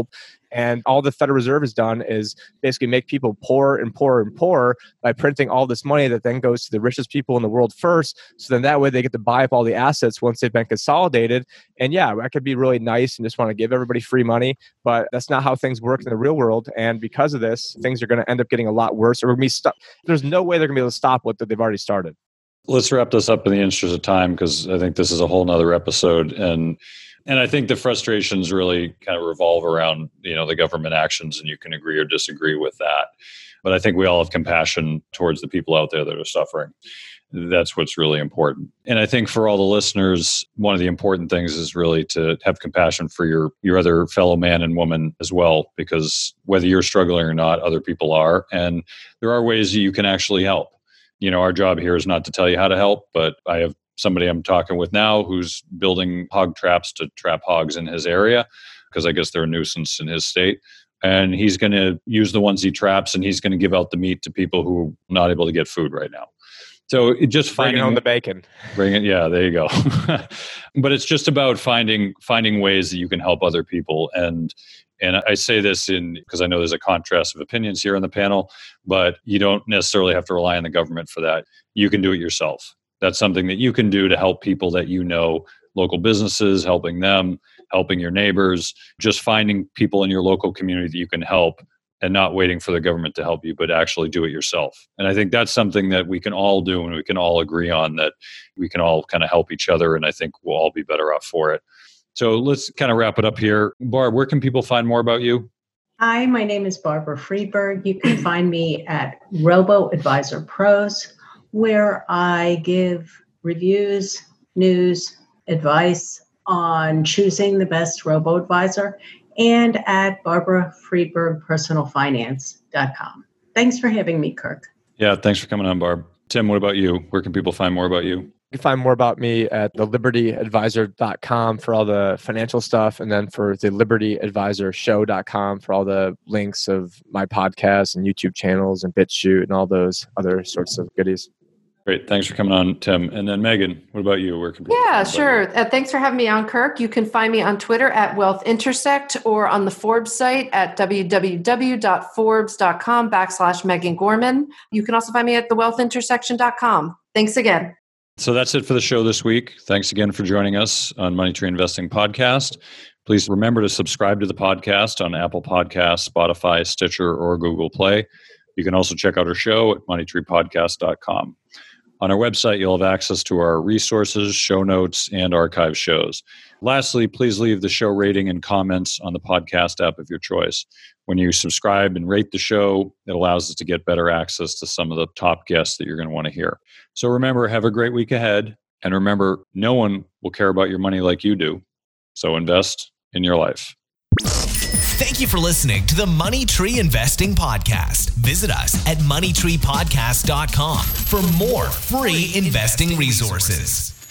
And all the Federal Reserve has done is basically make people poorer and poorer and poorer by printing all this money that then goes to the richest people in the world first. So then that way they get to buy up all the assets once they've been consolidated. And yeah, that could be really nice and just want to give everybody free money, but that's not how things work in the real world. And because of this, things are going to end up getting a lot worse. Or there's no way they're going to be able to stop what they've already started. Let's wrap this up in the interest of time, because I think this is a whole nother episode. And I think the frustrations really kind of revolve around, the government actions, and you can agree or disagree with that. But I think we all have compassion towards the people out there that are suffering. That's what's really important. And I think for all the listeners, one of the important things is really to have compassion for your other fellow man and woman as well, because whether you're struggling or not, other people are. And there are ways you can actually help. Our job here is not to tell you how to help, but I have somebody I'm talking with now who's building hog traps to trap hogs in his area, because I guess they're a nuisance in his state. And he's going to use the ones he traps, and he's going to give out the meat to people who are not able to get food right now. So it just finding home the bacon. Yeah, there you go. But it's just about finding ways that you can help other people. And I say this because I know there's a contrast of opinions here on the panel, but you don't necessarily have to rely on the government for that. You can do it yourself. That's something that you can do to help people that local businesses, helping them, helping your neighbors, just finding people in your local community that you can help, and not waiting for the government to help you, but actually do it yourself. And I think that's something that we can all do, and we can all agree on, that we can all kind of help each other, and I think we'll all be better off for it. So let's kind of wrap it up here. Barb, where can people find more about you? Hi, my name is Barbara Freeberg. You can find me at Robo Advisor Pros, where I give reviews, news, advice on choosing the best robo-advisor, and at barbarafreebergpersonalfinance.com. Thanks for having me, Kirk. Yeah, thanks for coming on, Barb. Tim, what about you? Where can people find more about you? You can find more about me at thelibertyadvisor.com for all the financial stuff, and then for the libertyadvisorshow.com for all the links of my podcast and YouTube channels and BitChute and all those other sorts of goodies. Great. Thanks for coming on, Tim. And then Megan, what about you? Where can people find sure. Thanks for having me on, Kirk. You can find me on Twitter at Wealth Intersect, or on the Forbes site at www.forbes.com/Megan Gorman. You can also find me at thewealthintersection.com. Thanks again. So that's it for the show this week. Thanks again for joining us on Money Tree Investing Podcast. Please remember to subscribe to the podcast on Apple Podcasts, Spotify, Stitcher, or Google Play. You can also check out our show at moneytreepodcast.com. On our website, you'll have access to our resources, show notes, and archive shows. Lastly, please leave the show rating and comments on the podcast app of your choice. When you subscribe and rate the show, it allows us to get better access to some of the top guests that you're going to want to hear. So remember, have a great week ahead. And remember, no one will care about your money like you do. So invest in your life. Thank you for listening to the Money Tree Investing Podcast. Visit us at moneytreepodcast.com for more free investing resources.